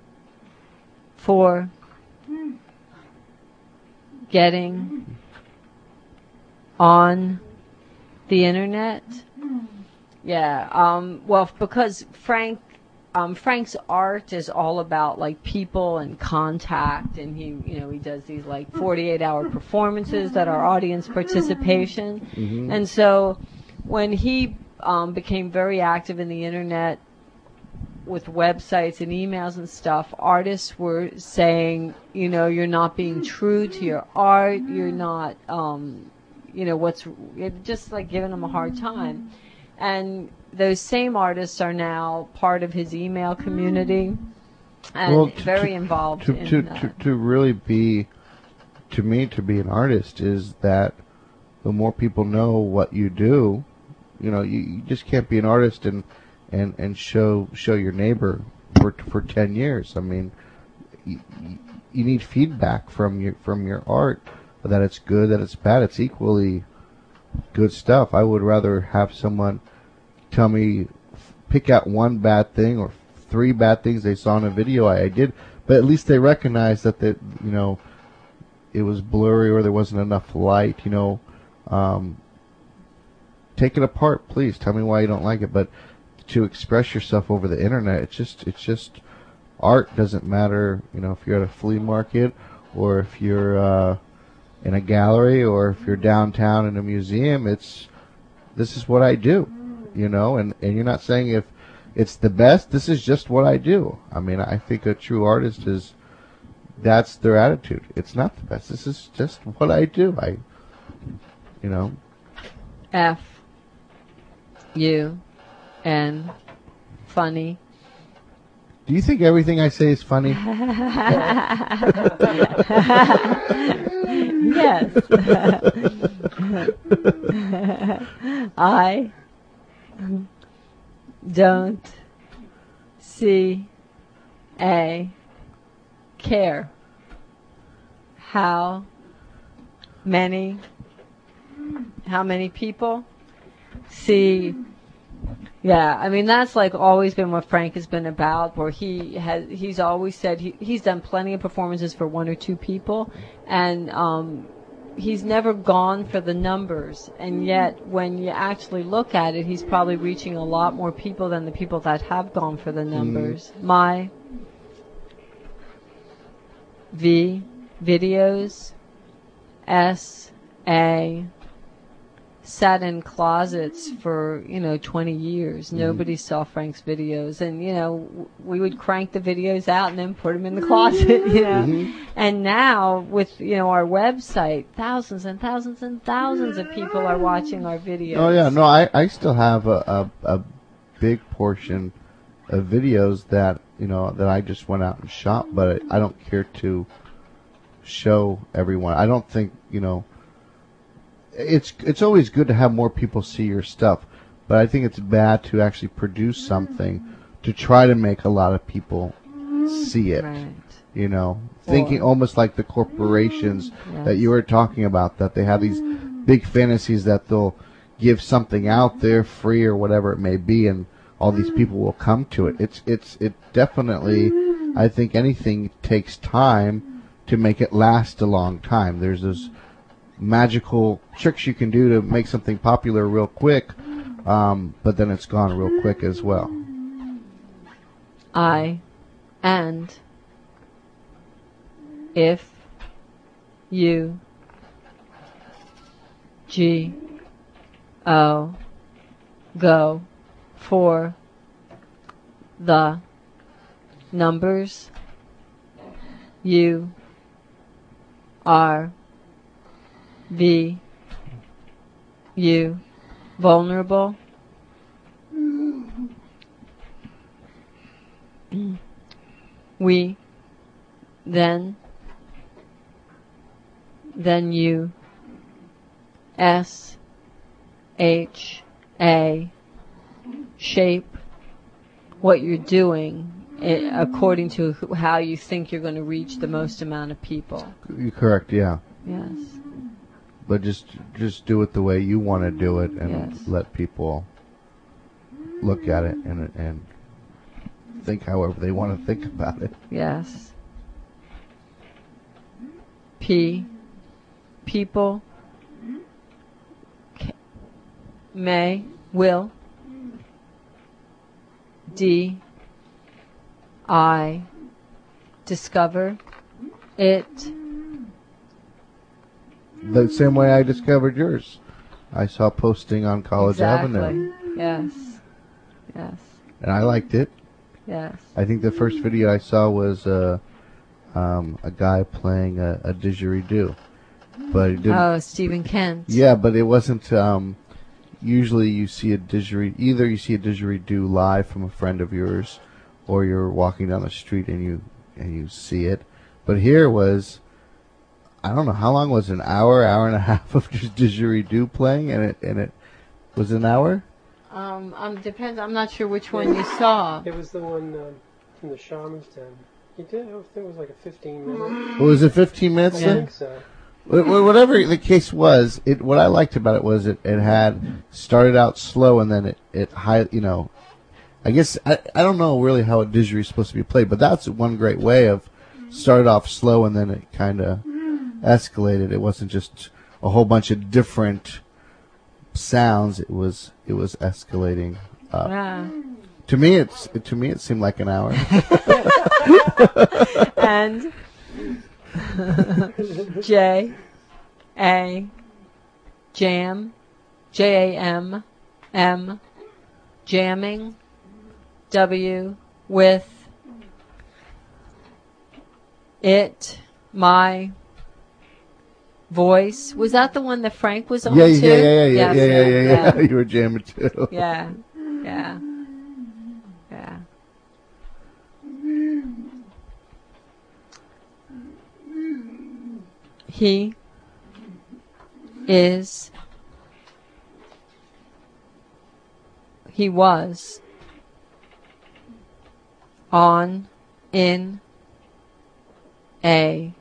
for getting on the internet. Yeah, well, because Frank's art is all about like people and contact, and he does these like 48-hour performances that are audience participation. Mm-hmm. And so when he became very active in the internet with websites and emails and stuff, artists were saying, you're not being true to your art, you're not, just like giving them a hard time. And those same artists are now part of his email community and very involved to really be, to me, to be an artist is that the more people know what you do, you just can't be an artist and show your neighbor for 10 years. I mean, you need feedback from your art, that it's good, that it's bad. It's equally good stuff. I would rather have someone tell me, pick out one bad thing or 3 bad things they saw in a video I did, but at least they recognize that it was blurry or there wasn't enough light. Take it apart, please. Tell me why you don't like it. But to express yourself over the internet, it's just art. Doesn't matter, if you're at a flea market or if you're in a gallery or if you're downtown in a museum. This is what I do, and you're not saying if it's the best. This is just what I do. I mean, I think a true artist that's their attitude. It's not the best. This is just what I do. F-U-N, funny. Do you think everything I say is funny? Yes. I don't see a care how many people see. Yeah, I mean, that's like always been what Frank has been about, where he's always said he's done plenty of performances for one or two people, and he's never gone for the numbers, and yet when you actually look at it, he's probably reaching a lot more people than the people that have gone for the numbers. My videos, S-A, sat in closets for 20 years. Nobody saw Frank's videos, and we would crank the videos out and then put them in the closet. And now with our website, thousands and thousands and thousands of people are watching our videos. Oh yeah, no, I still have a big portion of videos that that I just went out and shot, but I don't care to show everyone. I don't think It's always good to have more people see your stuff, but I think it's bad to actually produce something to try to make a lot of people see it. Right. Thinking almost like the corporations that you were talking about, that they have these big fantasies that they'll give something out there free or whatever it may be, and all these people will come to it. It definitely, I think anything takes time to make it last a long time. There's those magical tricks you can do to make something popular real quick, but then it's gone real quick as well. And if you go for the numbers, you are vulnerable. We then you SHA shape what you're doing according to how you think you're going to reach the most amount of people. You're correct, yeah. Yes. But just do it the way you want to do it, and let people look at it and think however they want to think about it. Yes. People will discover it the same way I discovered yours. I saw posting on College Avenue. Yes. And I liked it. Yes. I think the first video I saw was a guy playing a didgeridoo, but it didn't. Oh, Stephen Kent. Yeah, but it wasn't. Usually, you see a didgeridoo live from a friend of yours, or you're walking down the street and you see it. But here was, I don't know how long was it, an hour and a half of just didgeridoo playing, and it was an hour. Depends. I'm not sure which one you saw. It was the one from the Shaman's Den. He did. I think it was like a 15 minute. Was it 15 minutes? I think so. Whatever the case was, what I liked about it was it had started out slow and then it high. I guess I don't know really how a didgeridoo is supposed to be played, but that's one great way of started off slow and then it kind of escalated. It wasn't just a whole bunch of different sounds. It was escalating up. Yeah. To me, it seemed like an hour. And jamming W with it, my voice. Was that the one that Frank was on too? Yeah. You were jamming too. Yeah. He was on, in, a,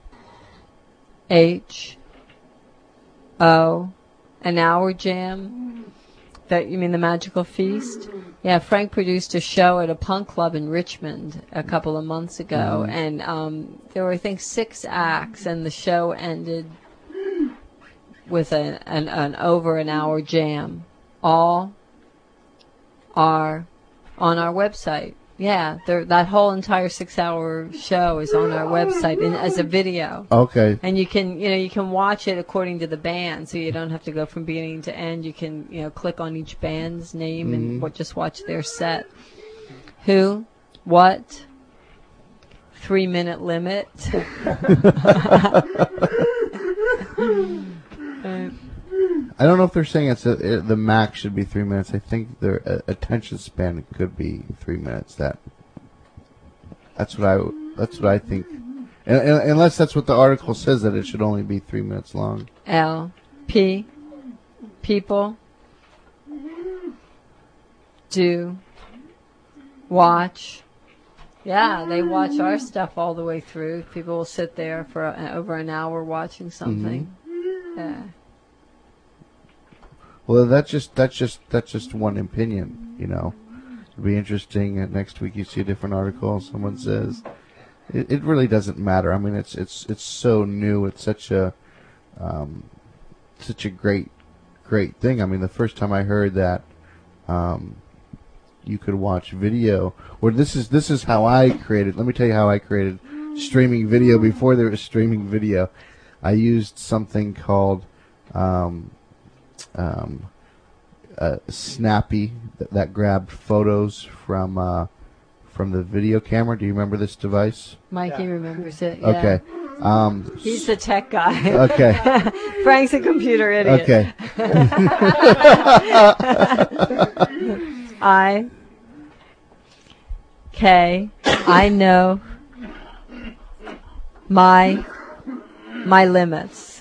H, O, an hour jam. That you mean the Magical Feast? Yeah, Frank produced a show at a punk club in Richmond a couple of months ago, and there were, I think, 6 acts, and the show ended with an over an hour jam. All are on our website. Yeah, that whole entire 6-hour show is on our website as a video. Okay. And you can watch it according to the band, so you don't have to go from beginning to end. You can, click on each band's name and just watch their set. Who, what, 3-minute limit. I don't know if they're saying the max should be 3 minutes. I think their attention span could be 3 minutes. That's what I think. Unless that's what the article says, that it should only be 3 minutes long. L P people do watch. Yeah, they watch our stuff all the way through. People will sit there for over an hour watching something. Yeah. Well, that's just one opinion, It'd be interesting. Next week you see a different article. Someone says it really doesn't matter. I mean, it's so new. It's such a great thing. I mean, the first time I heard that you could watch video, or this is how I created. Let me tell you how I created streaming video before there was streaming video. I used something called Snappy that grabbed photos from the video camera. Do you remember this device? Mikey remembers it. Yeah. Okay. He's the tech guy. Okay. Frank's a computer idiot. Okay. I know my limits.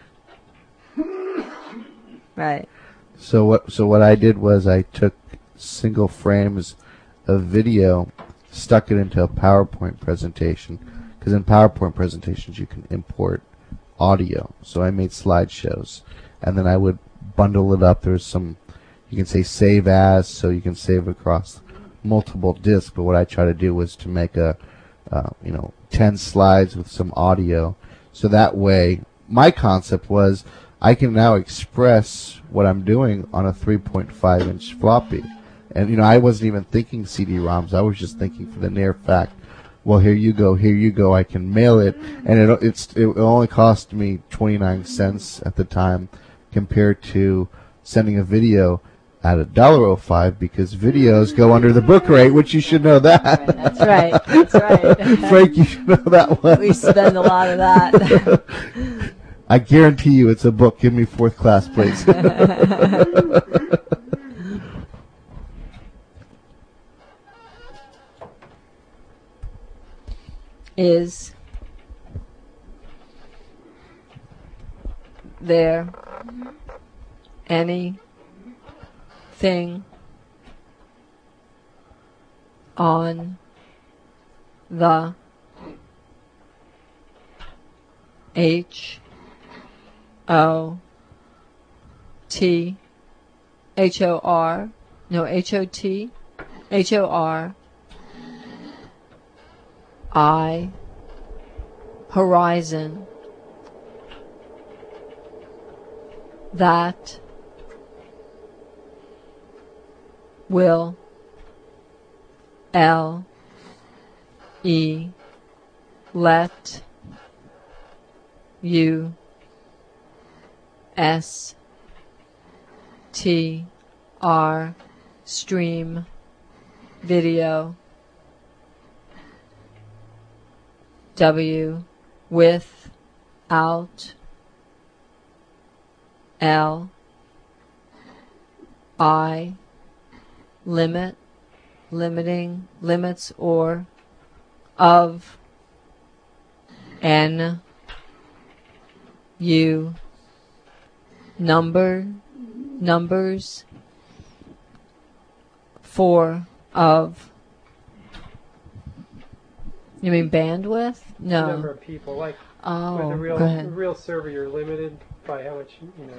Right. So what I did was I took single frames of video, stuck it into a PowerPoint presentation, because in PowerPoint presentations you can import audio. So I made slideshows, and then I would bundle it up. There's some, you can say save as, so you can save across multiple disks. But what I try to do was to make 10 slides with some audio. So that way, my concept was I can now express what I'm doing on a 3.5-inch floppy. And, I wasn't even thinking CD-ROMs. I was just thinking for the near fact, well, here you go, I can mail it. And it only cost me 29 cents at the time compared to sending a video at $1.05, because videos go under the book rate, which you should know that. That's right. Frank, you should know that one. We spend a lot of that. I guarantee you it's a book. Give me 4th class, please. Is there anything on the H-O-T H-O-R no H-O-T H-O-R I horizon that will L-E let you S-T-R stream video, W, without, L, I, limit, limiting, limits, or of, N, U, number, numbers, for, of. You mean bandwidth? No. The number of people. Like Oh, with go ahead. a real server, you're limited by how much,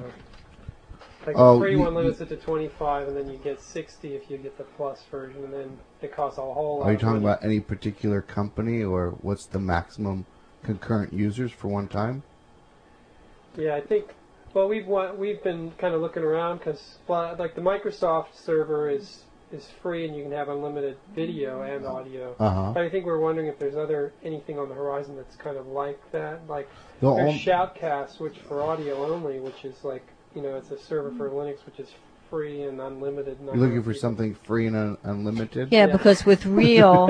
Like Oh, the free one limits it to 25, and then you get 60 if you get the plus version, and then it costs a whole lot. Are you talking about any particular company, or what's the maximum concurrent users for one time? Yeah, I think. Well, we've been kind of looking around because like the Microsoft server is free and you can have unlimited video and audio. But I think we're wondering if there's anything on the horizon that's kind of like that. Like there's Shoutcast, which for audio only, which is like it's a server for Linux, which is free and unlimited. You're looking for something free and unlimited? Yeah, because with Real,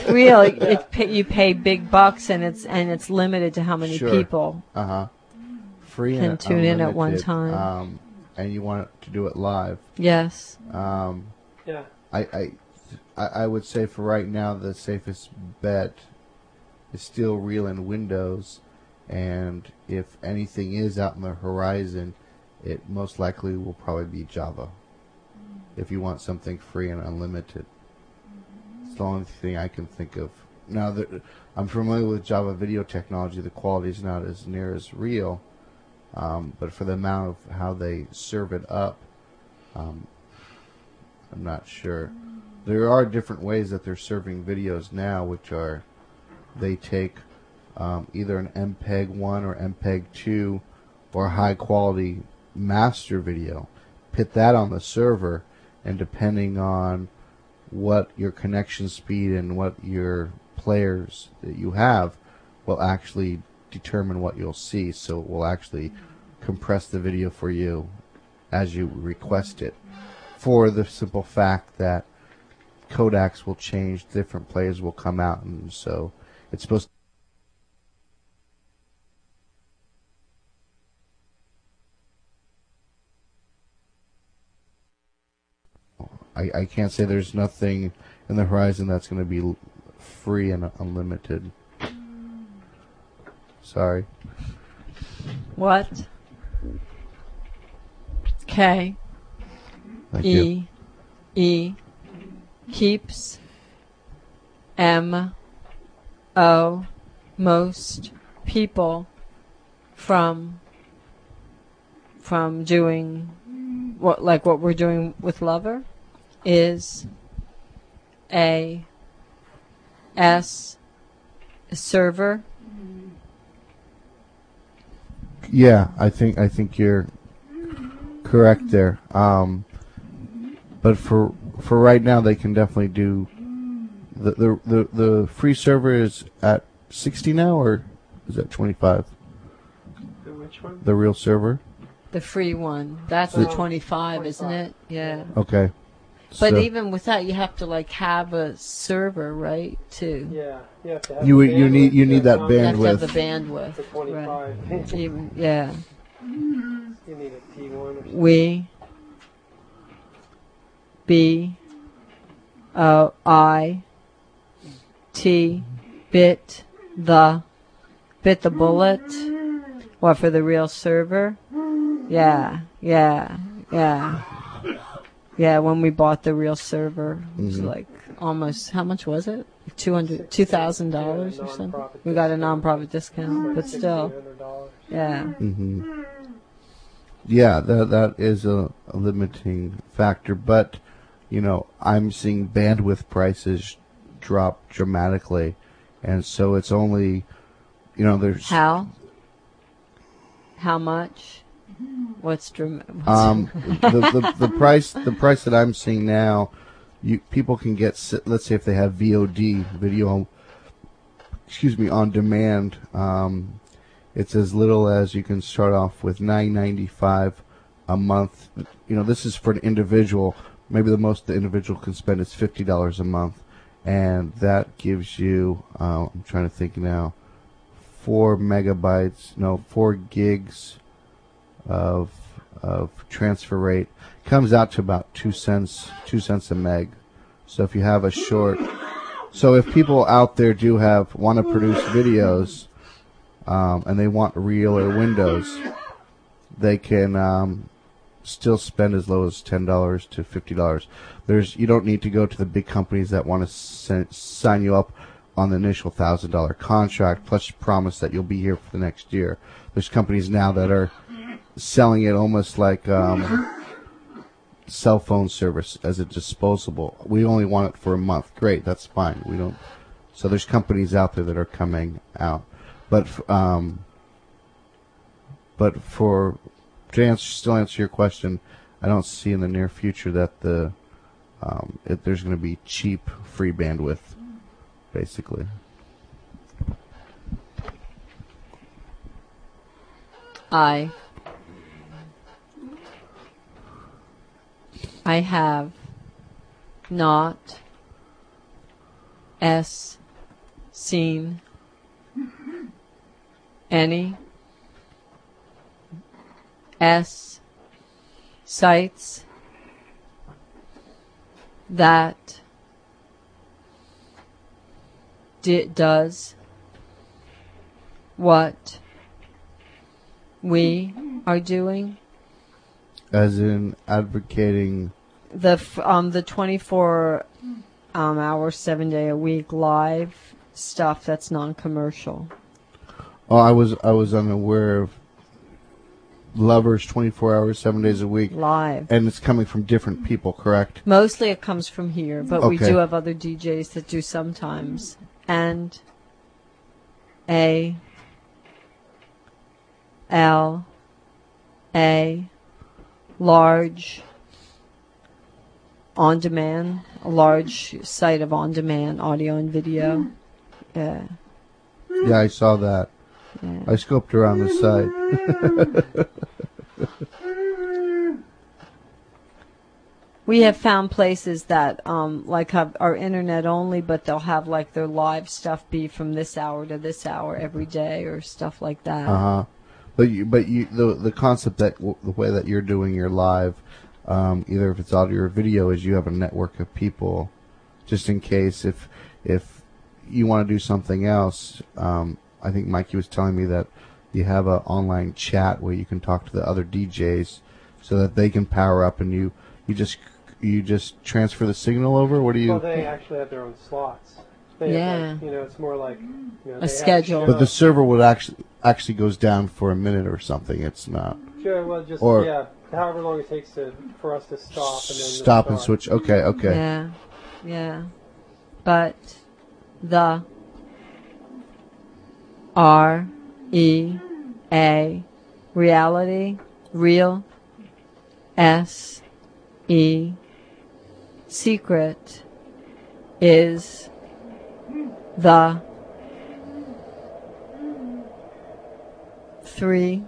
you pay big bucks and it's limited to how many people. Free can and tune in at one time. And you want to do it live. Yes. Yeah. I would say for right now the safest bet is still Real and Windows, and if anything is out on the horizon, it most likely will probably be Java. If you want something free and unlimited, it's the only thing I can think of. Now that I'm familiar with Java video technology, the quality is not as near as Real, but for the amount of how they serve it up, I'm not sure. There are different ways that they're serving videos now, which are they take either an MPEG-1 or MPEG-2 or high quality master video, put that on the server, and depending on what your connection speed and what your players that you have will actually determine what you'll see. So it will actually compress the video for you as you request it, for the simple fact that codecs will change, different players will come out, and so it's supposed to I can't say there's nothing in the horizon that's going to be free and unlimited. Sorry. What? K. Thank you. E. Keeps. M. O. Most people from doing what we're doing with Lover is a server. Yeah, I think you're correct there. But for right now, they can definitely do the free server is at 60 now, or is that 25? Which one? The Real server. The free one. That's the 25, isn't it? Yeah. Okay. But even with that, you have to have a server, right? Too. Yeah, you have to have. You need that bandwidth. You have to have the bandwidth. For 25. Right. Yeah. You need a T1 or something. We. B. O. I. T. Bit the bullet. What, for the Real server? Yeah. Yeah, when we bought the Real server, it was almost, how much was it? $2,000 or something? We got a non-profit discount, but still. Yeah. Mm-hmm. Yeah, that is a limiting factor, but, I'm seeing bandwidth prices drop dramatically, and so it's only, there's... How much? What's the price that I'm seeing now, people can get, let's say if they have VOD, video on demand, it's as little as you can start off with $9.95 a month. This is for an individual, maybe the most the individual can spend is $50 a month, and that gives you, I'm trying to think now, 4 gigs of transfer rate. Comes out to about 2 cents a meg. So if you have a short, so if people out there do want to produce videos, and they want reel or windows, they can still spend as low as $10 to $50. You don't need to go to the big companies that want to sign you up on the initial $1,000 contract, plus promise that you'll be here for the next year. There's companies now that are selling it almost like cell phone service as a disposable. We only want it for a month. Great, that's fine. We don't. So there's companies out there that are coming out, but to still answer your question, I don't see in the near future that there's going to be cheap free bandwidth, basically. I have not seen any sites that does what we are doing, as in advocating the 24 hour 7-day a week live stuff that's non-commercial. Oh, I was unaware of Lovers 24 hours 7 days a week live, and it's coming from different people, correct? Mostly it comes from here, but we Okay. do have other DJs that do sometimes. And a large on-demand, a large site of on-demand audio and video. Yeah, I saw that. Yeah. I scoped around the site. We have found places that like are internet only, but they'll have like their live stuff be from this hour to this hour every day or stuff like that. But the concept that the way that you're doing your live, either if it's audio or video, is you have a network of people, just in case if you want to do something else. I think Mikey was telling me that you have an online chat where you can talk to the other DJs so that they can power up, and you just transfer the signal over. What do you? Well, they actually have their own slots. They have, like, it's more like a schedule. But the server would actually goes down for a minute or something. It's not. Sure. Well, just however long it takes for us to stop and then stop and switch. Okay. Yeah. But the REA reality, real SE secret is the 3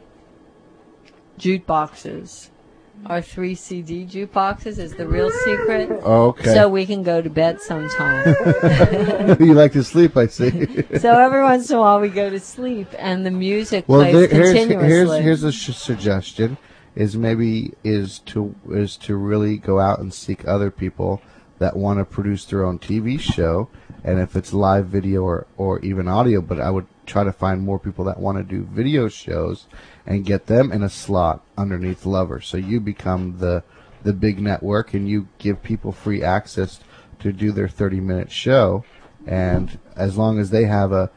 jukeboxes. Our 3 CD jukeboxes is the real secret. Okay. So we can go to bed sometime. You like to sleep, I see. So every once in a while we go to sleep and the music plays continuously. Here's a suggestion: is to really go out and seek other people that want to produce their own TV show, and if it's live video or even audio. But I would try to find more people that want to do video shows and get them in a slot underneath Lover. So you become the big network, and you give people free access to do their 30-minute show. And as long as they have a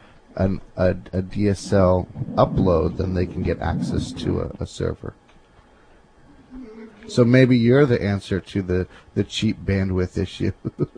DSL upload, then they can get access to a server. So maybe you're the answer to the cheap bandwidth issue.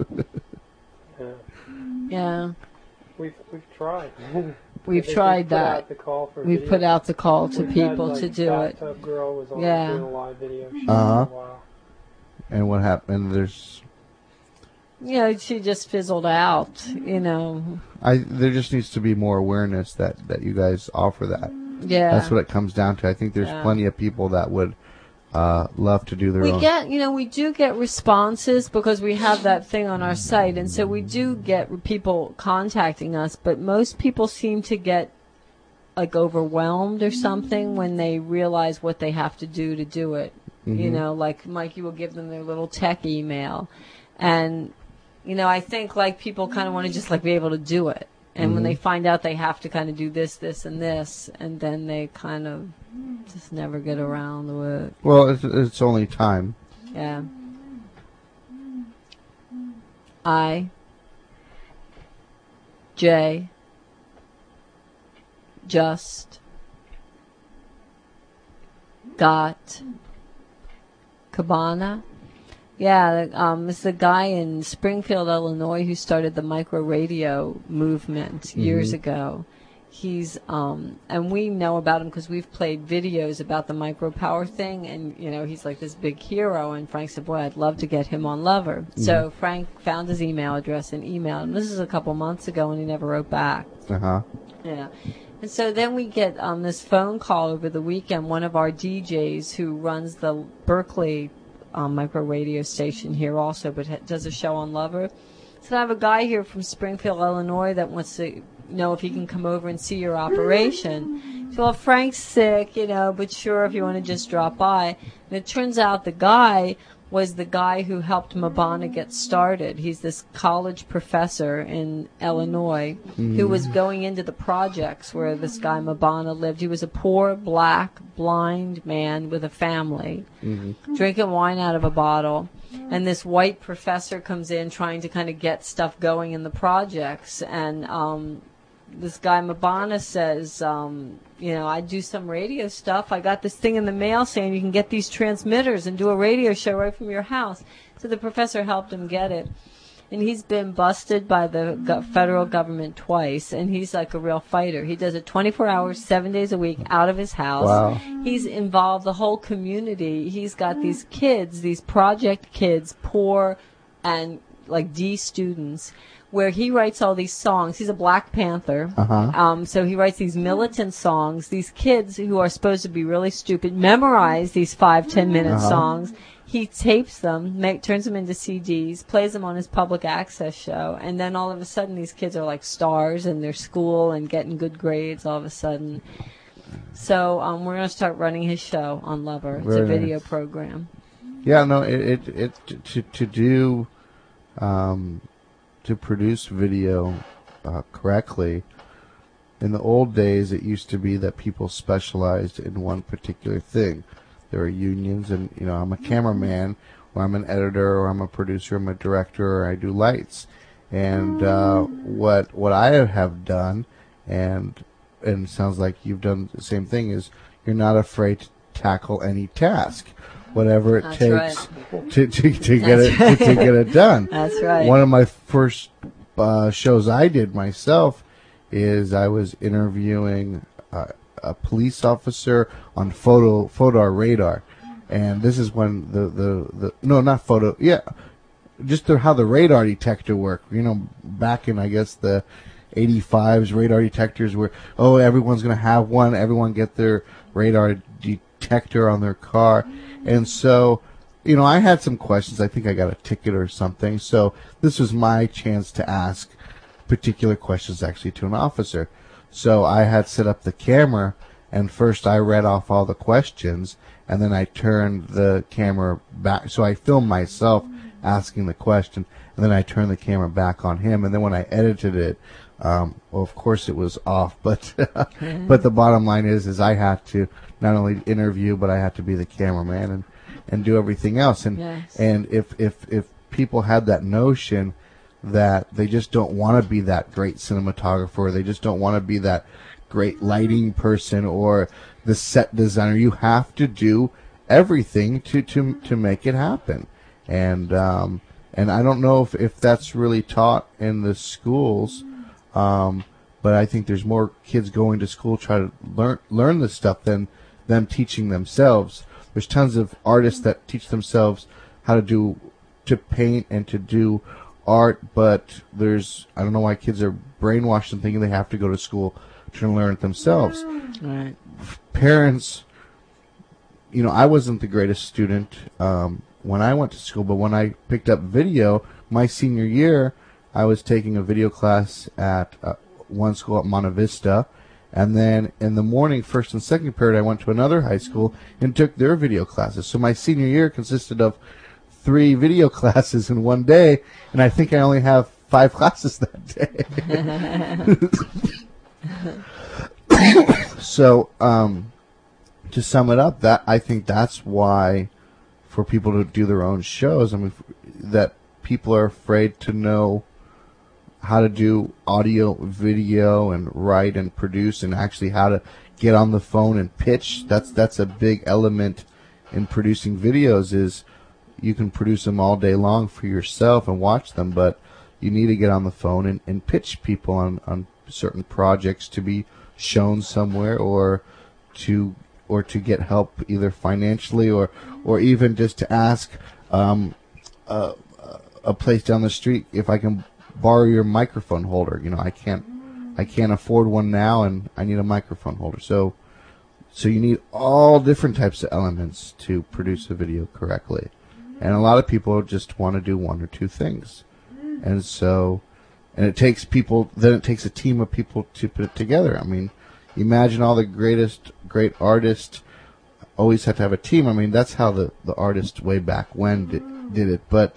Yeah. We've tried. We've tried that. We've put out the call to people had, to do it. Bathtub Girl was on Yeah. doing a live video show for a while. And what happened? There's. She just fizzled out. There just needs to be more awareness that you guys offer that. Yeah. That's what it comes down to. I think there's plenty of people that would love to do their own. We do get responses because we have that thing on our site, and so we do get people contacting us, but most people seem to get like overwhelmed or something when they realize what they have to do it. Mm-hmm. Like Mikey will give them their little tech email, and I think like people kind of want to just like be able to do it. And when they find out they have to kind of do this, this, and this, and then they kind of just never get around to it. Well, it's only time. Yeah. I, J, just, got, Cabana. Yeah, it's the guy in Springfield, Illinois, who started the micro radio movement years ago. He's, and we know about him because we've played videos about the micro power thing, and, he's like this big hero, and Frank said, boy, I'd love to get him on Lover. Mm-hmm. So Frank found his email address and emailed him. This is a couple months ago, and he never wrote back. Uh-huh. Yeah. And so then we get this phone call over the weekend. One of our DJs who runs the Berkeley micro radio station here also, but does a show on Lover. So I have a guy here from Springfield, Illinois that wants to know if he can come over and see your operation. So, well, Frank's sick, but sure, if you want to just drop by. And it turns out the guy was the guy who helped Mabana get started. He's this college professor in Illinois who was going into the projects where this guy Mabana lived. He was a poor, black, blind man with a family, drinking wine out of a bottle. And this white professor comes in trying to kind of get stuff going in the projects. And this guy Mabana says, I do some radio stuff. I got this thing in the mail saying you can get these transmitters and do a radio show right from your house. So the professor helped him get it. And he's been busted by the federal government twice, and he's like a real fighter. He does it 24 hours, 7 days a week, out of his house. Wow. He's involved the whole community. He's got these kids, these project kids, poor and like D students, where he writes all these songs. He's a Black Panther. So he writes these militant songs. These kids who are supposed to be really stupid memorize these 5-10 minute songs. He tapes them, turns them into CDs, plays them on his public access show, and then all of a sudden these kids are like stars in their school and getting good grades all of a sudden. So we're going to start running his show on Lover. It's a video program. Yeah, no, to produce video correctly, in the old days it used to be that people specialized in one particular thing. There are unions, and I'm a cameraman, or I'm an editor, or I'm a producer, I'm a director, or I do lights. And what I have done, and it sounds like you've done the same thing, is you're not afraid to tackle any task, whatever it takes to get it done. That's right. One of my first shows I did myself is I was interviewing a police officer on photo radar, and this is when just how the radar detector worked. Back in I guess the 85s, radar detectors were everyone's gonna have one. Everyone get their radar detector on their car, and so I had some questions. I think I got a ticket or something. So this was my chance to ask particular questions actually to an officer. So I had set up the camera, and first I read off all the questions, and then I turned the camera back. So I filmed myself asking the question, and then I turned the camera back on him. And then when I edited it, of course it was off, but but the bottom line is I had to not only interview, but I had to be the cameraman and do everything else. And and if people had that notion that they just don't want to be that great cinematographer, or they just don't want to be that great lighting person or the set designer, you have to do everything to make it happen. And I don't know if that's really taught in the schools, but I think there's more kids going to school try to learn this stuff than them teaching themselves. There's tons of artists that teach themselves how to paint and to do art, but I don't know why kids are brainwashed and thinking they have to go to school to learn it themselves. Right. Parents, I wasn't the greatest student when I went to school, but when I picked up video, my senior year, I was taking a video class at one school at Monte Vista, and then in the morning, first and second period, I went to another high school and took their video classes. So my senior year consisted of 3 video classes in one day, and I think I only have 5 classes that day. So, to sum it up, I think that's why, for people to do their own shows, that people are afraid to know how to do audio, video, and write and produce, and actually how to get on the phone and pitch. That's a big element in producing videos. Is you can produce them all day long for yourself and watch them, but you need to get on the phone and pitch people on certain projects to be shown somewhere, or to get help either financially or even just to ask a place down the street if I can borrow your microphone holder. I can't afford one now, and I need a microphone holder. So you need all different types of elements to produce a video correctly. And a lot of people just want to do one or two things. And it takes a team of people to put it together. Imagine all the great artists always had to have a team. That's how the artists way back when did it. But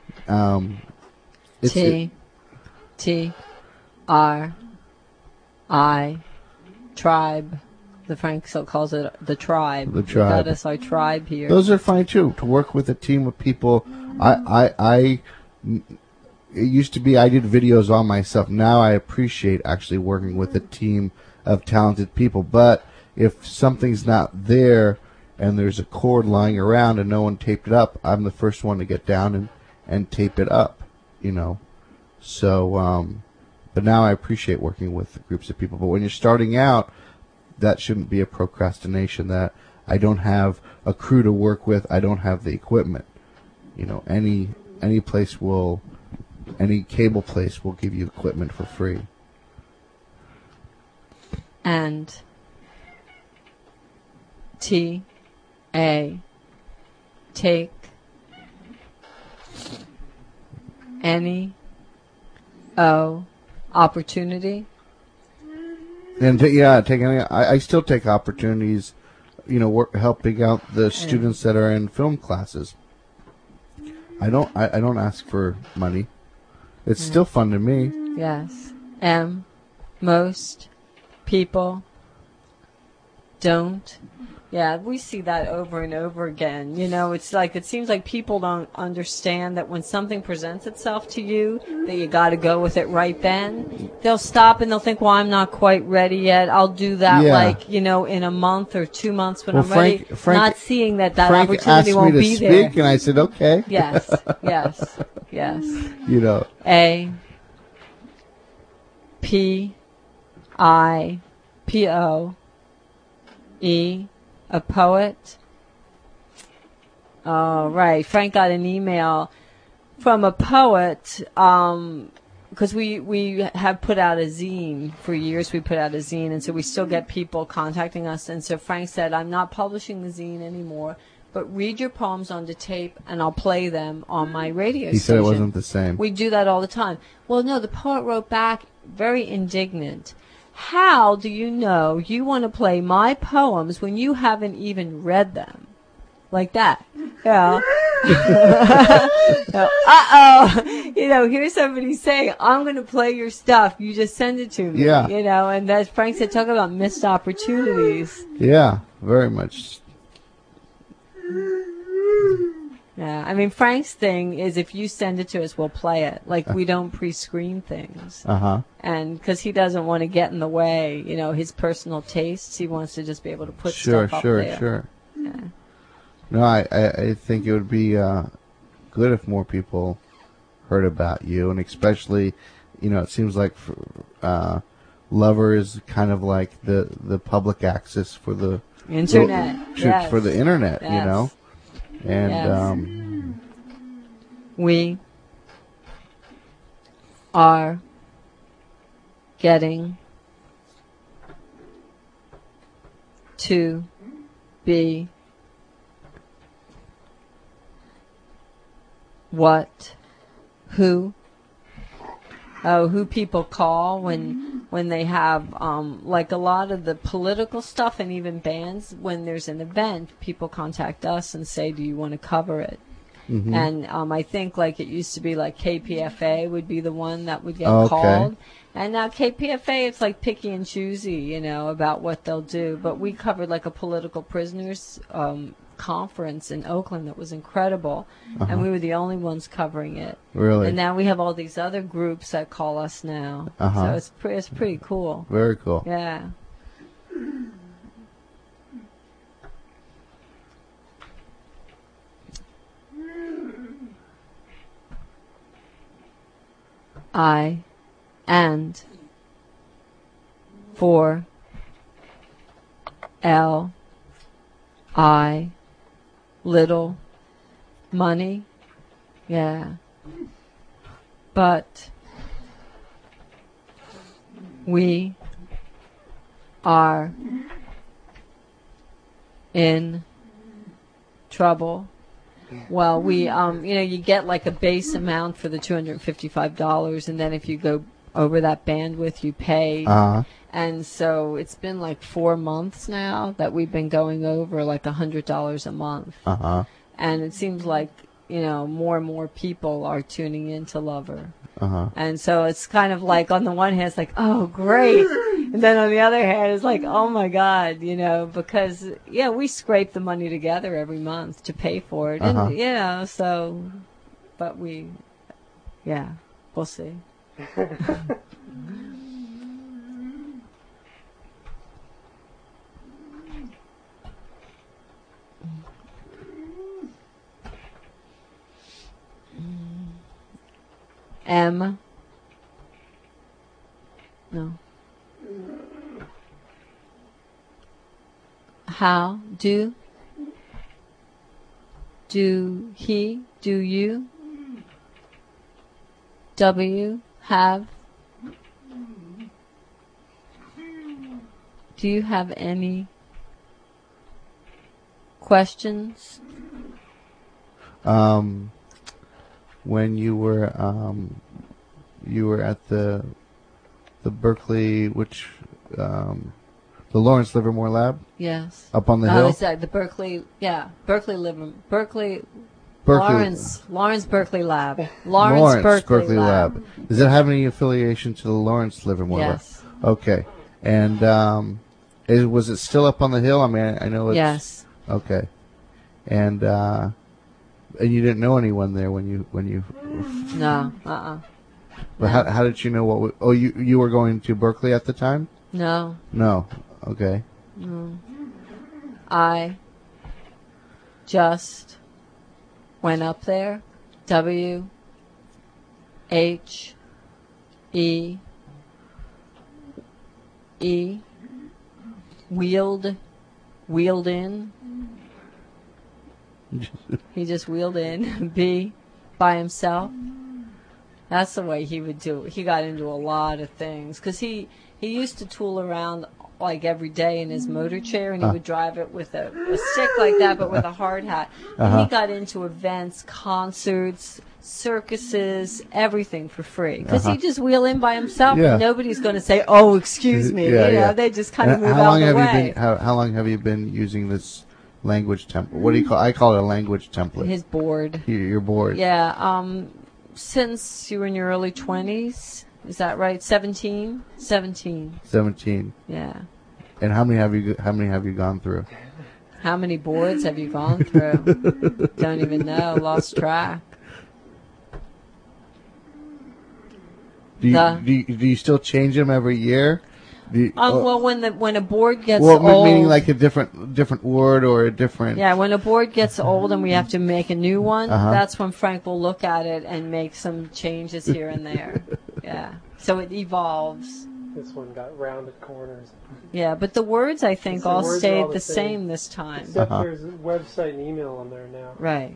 T-R-I, tribe. The Frank still calls it the tribe. The tribe. That is our tribe here. Those are fine too. To work with a team of people. It used to be I did videos all myself. Now I appreciate actually working with a team of talented people. But if something's not there and there's a cord lying around and no one taped it up, I'm the first one to get down and tape it up. So, but now I appreciate working with groups of people. But when you're starting out, that shouldn't be a procrastination that I don't have a crew to work with. I don't have the equipment. Any cable place will give you equipment for free. And T-A, take any opportunity. And take any. I still take opportunities, helping out the students that are in film classes. I don't ask for money. It's still fun to me. Yes. Most people don't. Yeah, we see that over and over again. It's like, it seems like people don't understand that when something presents itself to you, that you got to go with it right then. They'll stop and they'll think, well, I'm not quite ready yet. I'll do that in a month or 2 months when I'm ready. Not seeing that opportunity won't be there. Frank asked me to speak, and I said, okay. Yes. A-P-I-P-O-E, a poet. Oh, right. Frank got an email from a poet, because we have put out a zine. For years we put out a zine, and so we still get people contacting us. And so Frank said, I'm not publishing the zine anymore, but read your poems onto tape, and I'll play them on my radio station. He said it wasn't the same. We do that all the time. Well, no, the poet wrote back, very indignant. How do you know you want to play my poems when you haven't even read them? Like that. Here's somebody saying, I'm going to play your stuff. You just send it to me. Yeah. And as Frank said, talk about missed opportunities. Yeah, very much. Yeah, Frank's thing is if you send it to us, we'll play it. Like, we don't pre-screen things. And because he doesn't want to get in the way, his personal tastes. He wants to just be able to put stuff up there. Sure. Yeah. No, I think it would be good if more people heard about you, and especially, it seems like Lover is kind of like the public access for the internet. For the internet, Yes. And we are getting to be what, who. Oh, who people call when they have, like a lot of the political stuff and even bands, when there's an event, people contact us and say, do you want to cover it? Mm-hmm. And I think like it used to be like KPFA would be the one that would get called. And now KPFA, it's like picky and choosy, you know, about what they'll do. But we covered like a political prisoners conference in Oakland that was incredible, and we were the only ones covering it. Really? And now we have all these other groups that call us now. So it's pretty cool. Very cool. Yeah. I and for L I little money, yeah, but we are in trouble. Well, we, you get like a base amount for the $255, and then if you go over that bandwidth, you pay. And so it's been like 4 months now that we've been going over like $100 a month. And it seems like, more and more people are tuning into Lover. And so it's kind of like, on the one hand, it's like, oh, great. And then on the other hand, it's like, oh, my God, because, we scrape the money together every month to pay for it. And, but we'll see. No. How do he, do you, W, have, do you have any questions? When you were at the Berkeley, the Lawrence Livermore Lab? Yes. Up on the hill? It's the Berkeley, Lawrence Berkeley Lab. Lawrence Berkeley Lab. Does it have any affiliation to the Lawrence Livermore Lab? Yes. Okay. And was it still up on the hill? I mean, I know it's... Yes. Okay. And you didn't know anyone there when you... No. But how did you know you were going to Berkeley at the time? No. No. Okay. No. I just went up there. W H E wheeled in. He just wheeled in. B, by himself. That's the way he would do it. He got into a lot of things because he used to tool around like every day in his motor chair, and he would drive it with a stick like that, but with a hard hat. And he got into events, concerts, circuses, everything for free because he just wheel in by himself, and nobody's going to say, "Oh, excuse me." They just kind of move out of the way. How long have you been using this language template? What do you call? I call it a language template. His board. Your board. Yeah. Since you were in your early 20s, is that right? 17. 17. Yeah. And how many have you gone through? How many boards have you gone through? Don't even know. Lost track. Do you still change them every year? Well, when a board gets old, meaning like a different word or a different. Yeah, when a board gets old and we have to make a new one, that's when Frank will look at it and make some changes here and there. Yeah, so it evolves. This one got rounded corners. Yeah, but the words I think all stayed the same this time. Except there's website and email on there now. Right.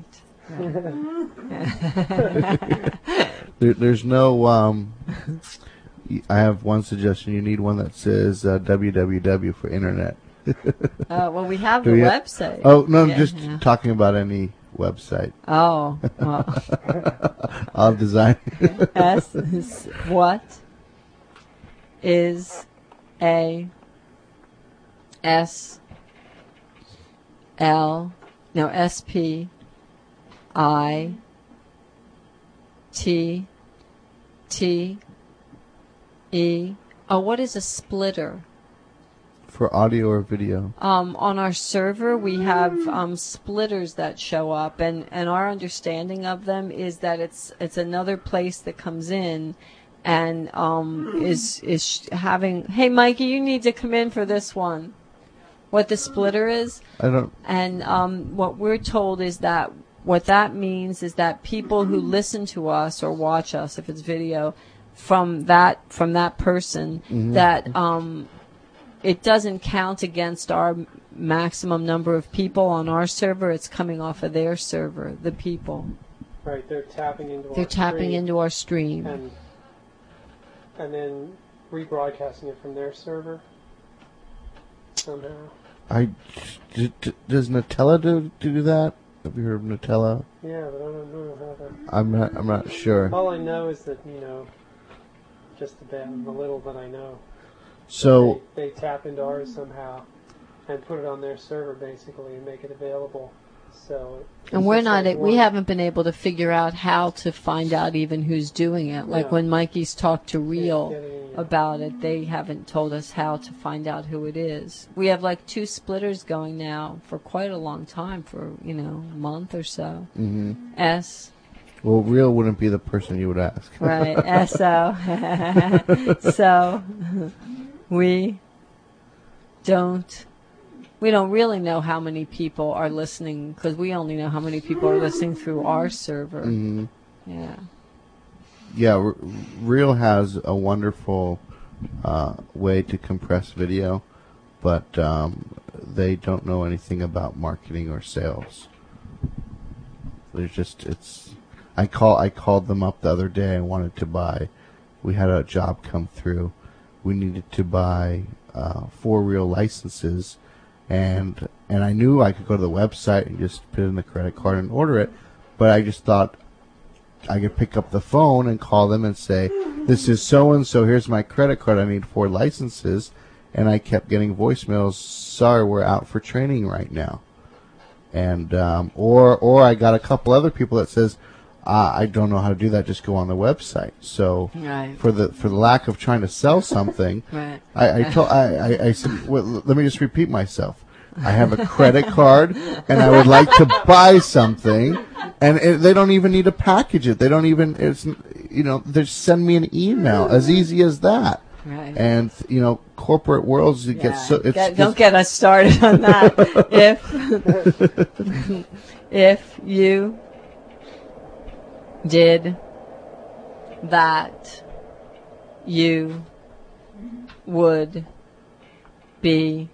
There's no. I have one suggestion. You need one that says www for internet. Well, we have the website. Oh, no, I'm just talking about any website. Oh, well. I'll design. S is what is a S L no S P I T T E. Oh, what is a splitter? For audio or video? On our server, we have splitters that show up, and our understanding of them is that it's another place that comes in, and is having. Hey, Mikey, you need to come in for this one. What the splitter is? I don't. And what we're told is that what that means is that people who listen to us or watch us, if it's video, from that person, that it doesn't count against our maximum number of people on our server. It's coming off of their server, the people. Right, they're tapping into our stream. And then rebroadcasting it from their server somehow. Does Nutella do that? Have you heard of Nutella? Yeah, but I don't know how to. I'm not sure. All I know is that, just the little that I know. So they tap into ours somehow and put it on their server basically and make it available. So and we haven't been able to figure out how to find out even who's doing it. Like when Mikey's talked to Real about it, they haven't told us how to find out who it is. We have like 2 splitters going now for quite a long time, for a month or so. S. Well, Real wouldn't be the person you would ask. Right, S-O. So we don't really know how many people are listening, because we only know how many people are listening through our server. Yeah, Real has a wonderful way to compress video, but they don't know anything about marketing or sales. There's just I called them up the other day. I wanted to buy. We had a job come through. We needed to buy 4 Real licenses, and I knew I could go to the website and just put in the credit card and order it, but I just thought I could pick up the phone and call them and say, "This is so and so. Here's my credit card. I need 4 licenses," and I kept getting voicemails. Sorry, we're out for training right now, and or I got a couple other people that says, I don't know how to do that. Just go on the website. So for the lack of trying to sell something, I said, well, let me just repeat myself. I have a credit card and I would like to buy something, and they don't even need to package it. They don't even they just send me an email, as easy as that. Right. And corporate worlds don't get us started on that. If you did that, you would be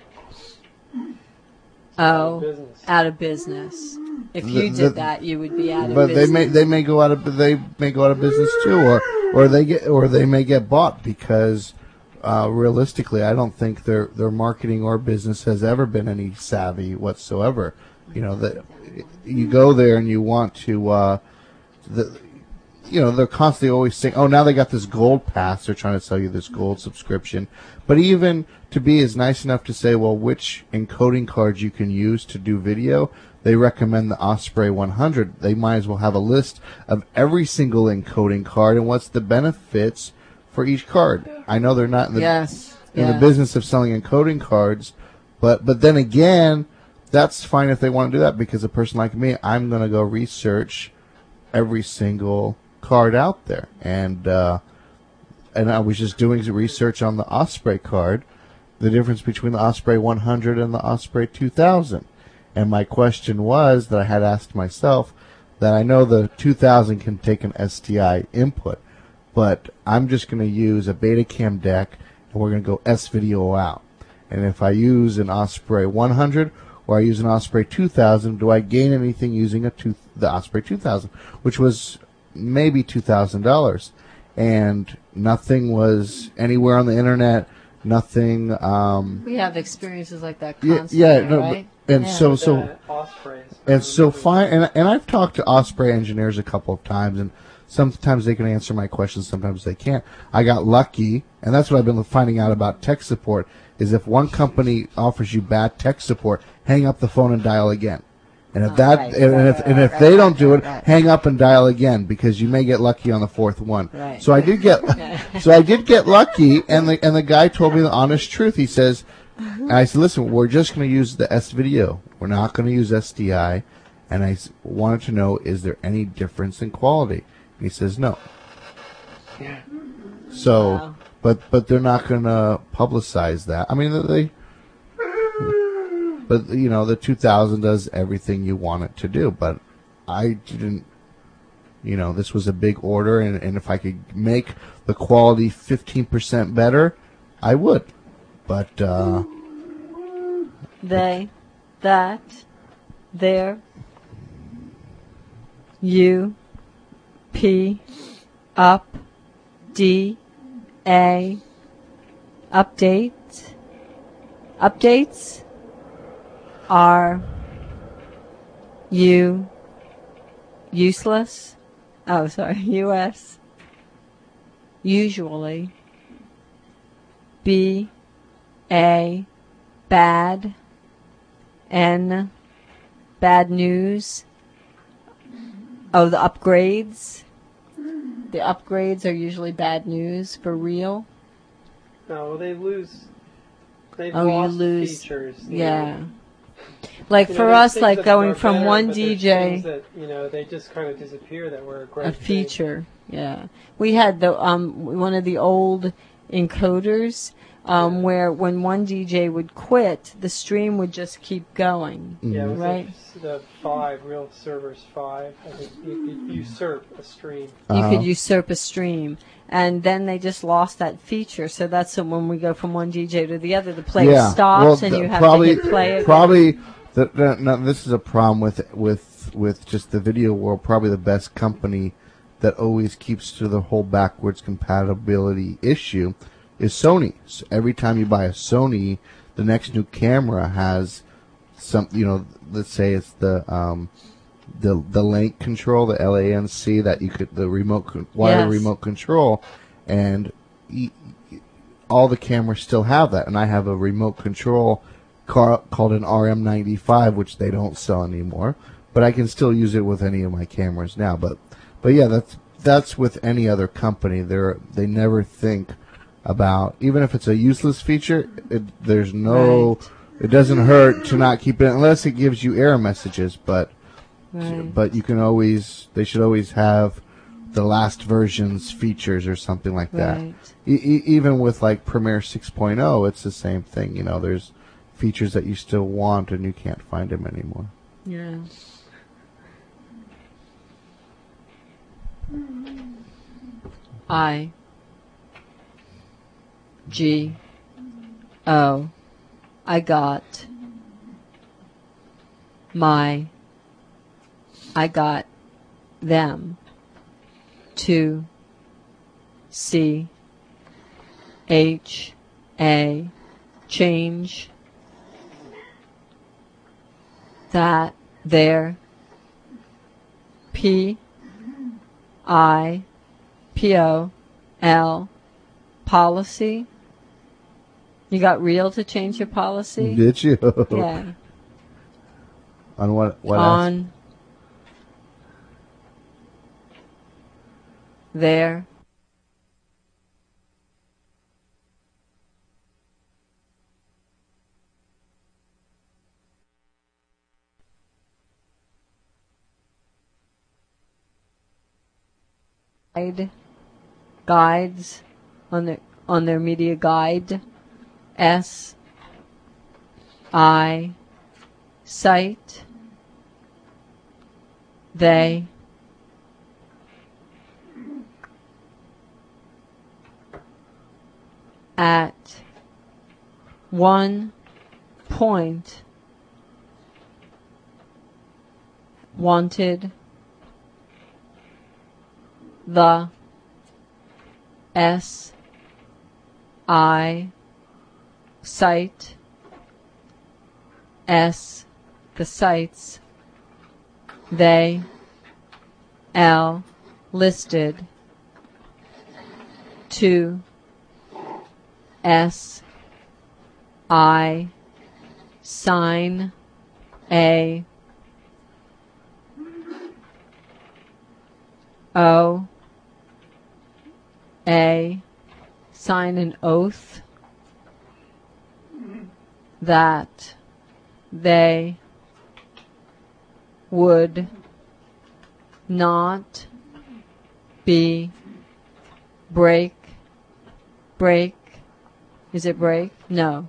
out of business. If you did that, you would be out of business. But they may go out of business too, or they may get bought, because realistically, I don't think their marketing or business has ever been any savvy whatsoever. That you go there and you want to. They're constantly always saying, "Oh, now they got this gold pass. They're trying to sell you this gold subscription." But even to be as nice enough to say, well, which encoding cards you can use to do video, they recommend the Osprey 100. They might as well have a list of every single encoding card and what's the benefits for each card. I know they're not in the business of selling encoding cards, but then again, that's fine if they want to do that, because a person like me, I'm going to go research every single card out there, and I was just doing research on the Osprey card, the difference between the Osprey 100 and the Osprey 2000, and my question was that I had asked myself, that I know the 2000 can take an SDI input, but I'm just going to use a Betacam deck, and we're going to go S-video out, and if I use an Osprey 100 or I use an Osprey 2000, do I gain anything using the Osprey 2000, which was maybe $2,000, and nothing was anywhere on the internet. Nothing. We have experiences like that constantly, right? And Yeah. Ospreys. And so fine, and I've talked to Osprey engineers a couple of times, and sometimes they can answer my questions, sometimes they can't. I got lucky, and that's what I've been finding out about tech support, is if one company offers you bad tech support, hang up the phone and dial again. And if if they don't do it, hang up and dial again, because you may get lucky on the fourth one. Right. So I did get lucky, and the guy told me the honest truth. He says, and I said, listen, we're just going to use the S-Video. We're not going to use SDI. And I wanted to know, is there any difference in quality? And he says, no. Yeah. So, Wow. but they're not going to publicize that. I mean, but the 2000 does everything you want it to do. But I didn't, this was a big order. And if I could make the quality 15% better, I would. But They, that, there, U, P, up, D, A, updates, are U, useless, US, usually, B, A, bad, N, bad news. Oh, the upgrades. The upgrades are usually bad news for real. No, well, they've Oh, lost you lose. features. Yeah. Like for there's us, things like that going are from better, one but there's DJ. things that, they just kind of disappear that were a great A thing. feature, yeah. We had the one of the old encoders where when one DJ would quit, the stream would just keep going. Yeah, it was right. the 5, Real Servers 5. I think you could usurp a stream. You could usurp a stream, and then they just lost that feature. So that's when we go from one DJ to the other, the player stops, and you have to hit play again. Probably, this is a problem with just the video world. Probably the best company that always keeps to the whole backwards compatibility issue is Sony. So every time you buy a Sony, the next new camera has some, let's say it's the link control, the LANC, that you could, the wire remote control, and all the cameras still have that. And I have a remote control called an RM95, which they don't sell anymore, but I can still use it with any of my cameras now. But yeah, that's with any other company. They never think about, even if it's a useless feature, there's no, it doesn't hurt to not keep it unless it gives you error messages. But you can always, they should always have the last version's features or something like that. Even with like Premiere 6.0, it's the same thing. There's features that you still want and you can't find them anymore. Yeah. I G O I got them to C H A change that their P I P O L policy. You got real to change your policy? Did you? Yeah. On what on aspect? Their guides on their media guide. S I site they at one point wanted the S I site S the sites they listed to sign a sign an oath that they would not be break, is it break? No.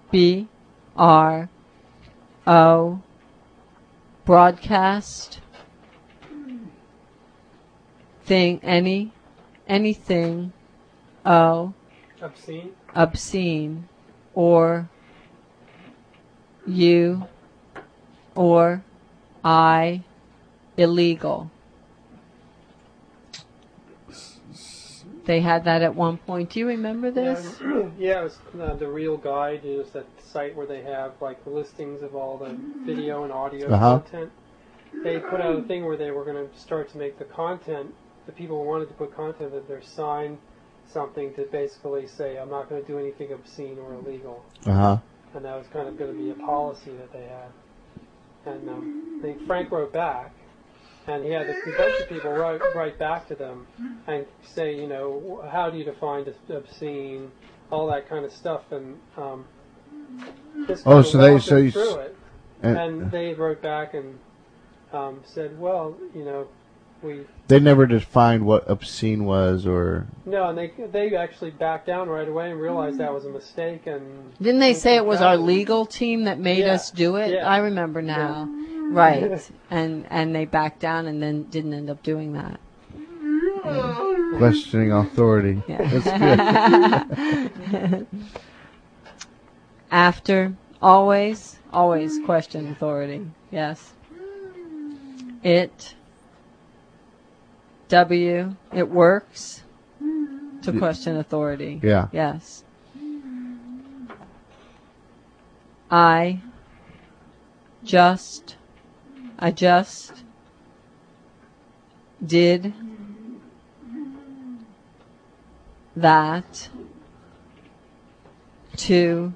BRO, broadcast, thing, anything, obscene, or you, or I, illegal. They had that at one point. Do you remember this? Yeah, it was the Real Guide is that site where they have like the listings of all the video and audio content. They put out a thing where they were going to start to make the content, the people who wanted to put content, that they sign something to basically say, I'm not going to do anything obscene or illegal. And that was kind of going to be a policy that they had. And I think Frank wrote back, and he had a bunch of people write back to them and say, you know, how do you define obscene, all that kind of stuff, and this kind of walked them through it. And they wrote back and said, well, you know, they never defined what obscene was, or no, and they actually backed down right away and realized that was a mistake. And didn't they say it was our legal team that made us do it? Yeah. I remember now. Yeah. Right, and they backed down and then didn't end up doing that. Questioning authority. Yeah. That's good. After, always question authority. Yes. It works to question authority. Yeah. Yes. I just did that to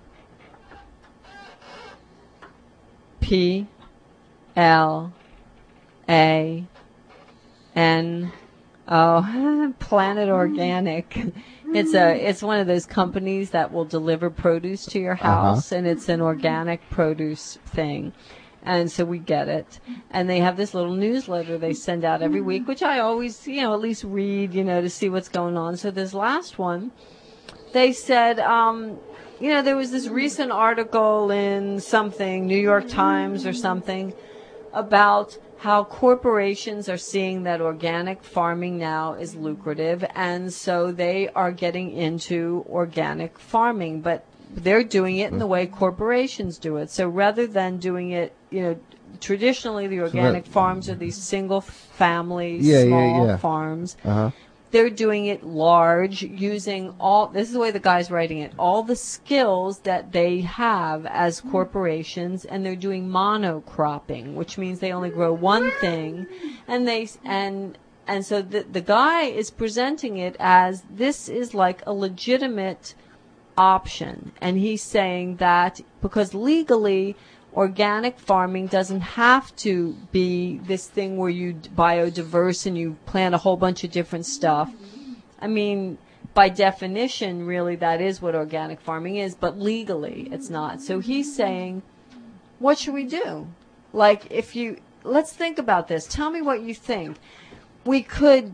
Planet Organic. It's one of those companies that will deliver produce to your house, and it's an organic produce thing. And so we get it. And they have this little newsletter they send out every week, which I always, at least read, to see what's going on. So this last one, they said, there was this recent article in something, New York Times or something, about how corporations are seeing that organic farming now is lucrative, and so they are getting into organic farming, but they're doing it in the way corporations do it. So rather than doing it, traditionally the organic farms are these single family, small farms. They're doing it large, using this is the way the guy's writing it, all the skills that they have as corporations, and they're doing monocropping, which means they only grow one thing, and so the guy is presenting it as this is like a legitimate option, and he's saying that because legally organic farming doesn't have to be this thing where you biodiverse and you plant a whole bunch of different stuff. I mean, by definition, really, that is what organic farming is, but legally it's not. So he's saying, what should we do? Like, let's think about this. Tell me what you think. You could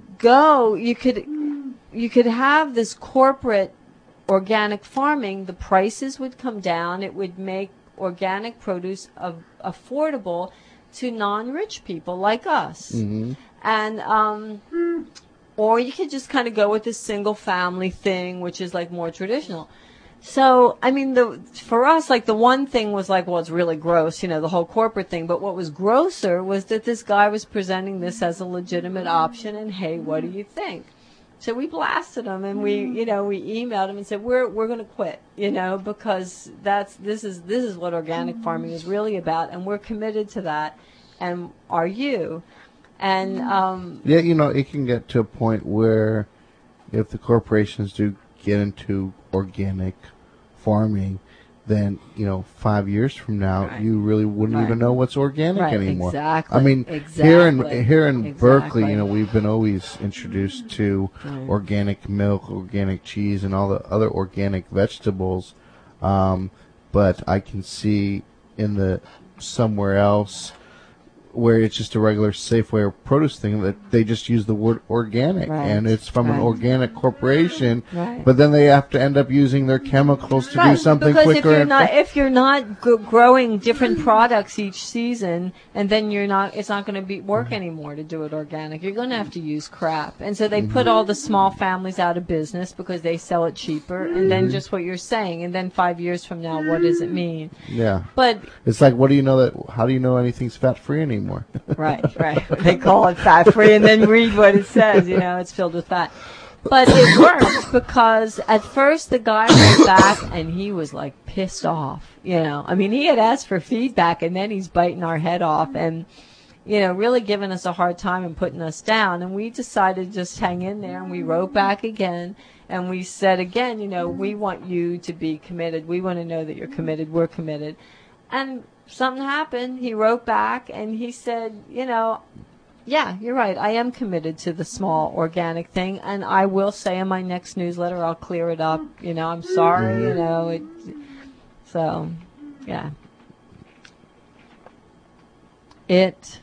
have this corporate organic farming, the prices would come down, it would make organic produce affordable to non-rich people like us. And or you could just kind of go with this single family thing, which is like more traditional. So, I mean, for us, like the one thing was like, well, it's really gross, the whole corporate thing. But what was grosser was that this guy was presenting this as a legitimate option, and hey, what do you think? So we blasted them, and we emailed them and said we're going to quit, because this is what organic farming is really about, and we're committed to that. And are you? And it can get to a point where if the corporations do get into organic farming, then 5 years from now you really wouldn't even know what's organic anymore. Exactly. I mean, here in Berkeley, we've been always introduced to organic milk, organic cheese, and all the other organic vegetables. But I can see somewhere else where it's just a regular Safeway or produce thing that they just use the word organic, and it's from an organic corporation, but then they have to end up using their chemicals to do something quicker. Because if you're not growing different products each season, and then it's not going to work anymore to do it organic. You're going to have to use crap, and so they put all the small families out of business because they sell it cheaper. And then just what you're saying, and then 5 years from now, what does it mean? Yeah, but it's like, how do you know anything's fat free anymore? Right. They call it fat-free and then read what it says, it's filled with fat. But it worked because at first the guy went back and he was like pissed off, I mean, he had asked for feedback and then he's biting our head off and, really giving us a hard time and putting us down. And we decided to just hang in there, and we wrote back again. And we said again, we want you to be committed. We want to know that you're committed. We're committed. And something happened. He wrote back and he said, yeah, you're right. I am committed to the small organic thing. And I will say in my next newsletter, I'll clear it up. I'm sorry, so, yeah. It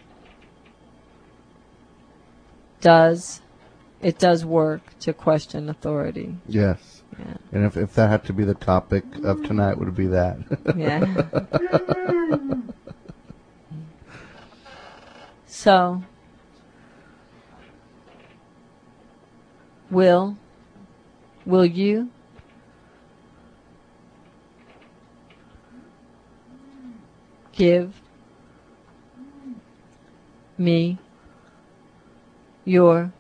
does work to question authority. Yes. Yeah. And if that had to be the topic of tonight, would it be that? Yeah. So, will you give me your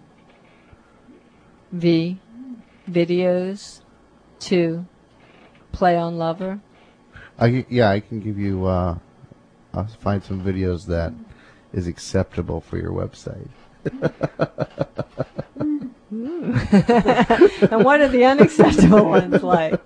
videos to play on Lover? I can give you. I'll find some videos that is acceptable for your website. And what are the unacceptable ones like?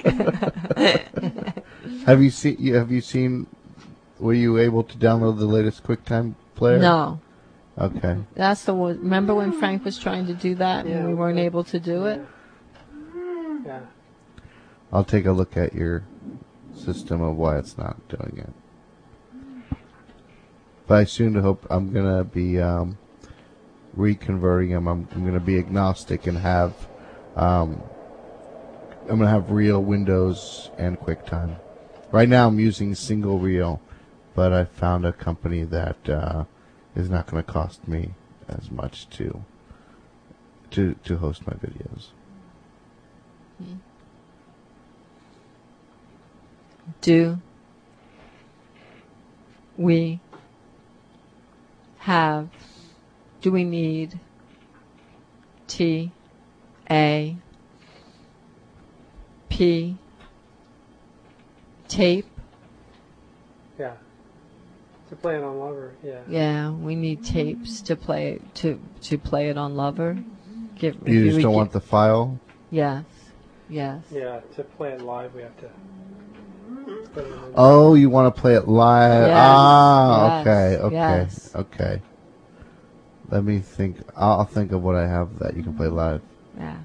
Have you seen? Were you able to download the latest QuickTime player? No. Okay. That's the one. Remember when Frank was trying to do that and we weren't able to do it? Yeah. I'll take a look at your system of why it's not doing it. But I soon hope I'm gonna be reconverting them. I'm gonna be agnostic and have I'm gonna have real Windows and QuickTime. Right now I'm using single reel, but I found a company that is not going to cost me as much to host my videos. Do we need TAP tape? Yeah. To play it on Lover, yeah. Yeah, we need tapes to play it on Lover. You just don't want the file? Yes. Yeah, to play it live, we have to. Oh, you want to play it live? Yes. Okay. Let me think. I'll think of what I have that you can play live. Yeah.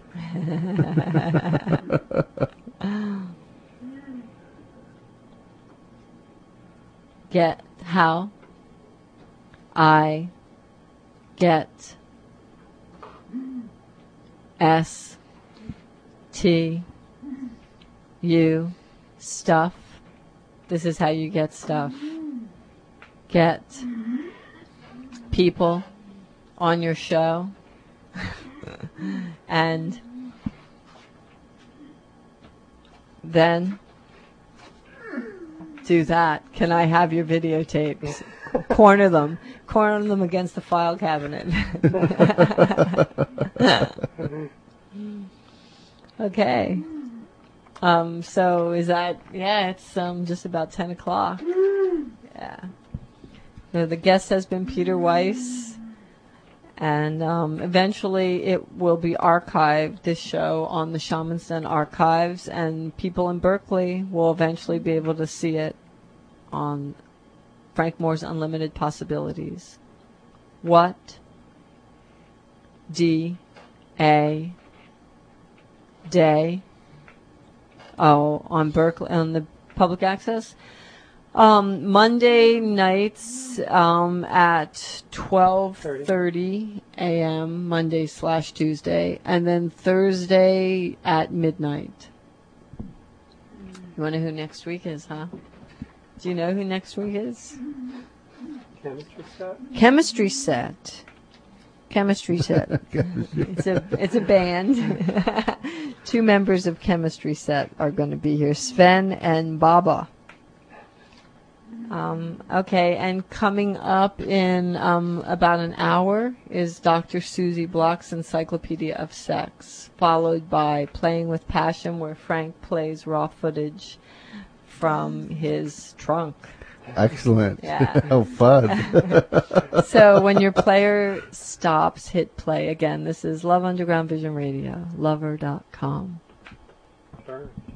Get how I get STU stuff. This is how you get stuff. Get people on your show and then do that. Can I have your videotapes? Corner them against the file cabinet. Okay. So is that, it's just about 10 o'clock. Yeah. So the guest has been Peter Weiss, and eventually it will be archived, this show, on the Shaman's Den archives, and people in Berkeley will eventually be able to see it on Frank Moore's Unlimited Possibilities. What? D-A Day. Oh, on Berkeley, on the public access. Monday nights at 12:30 a.m. Monday/Tuesday, and then Thursday at midnight. You want to know who next week is, huh? Do you know who next week is? Chemistry Set. Chemistry Set. It's a band. 2 members of Chemistry Set are going to be here, Sven and Baba. Okay, and coming up in about an hour is Dr. Susie Block's Encyclopedia of Sex, followed by Playing with Passion, where Frank plays raw footage from his trunk. Excellent. Yeah. How fun. So when your player stops, hit play again. This is Love Underground Vision Radio, lover.com. Sure.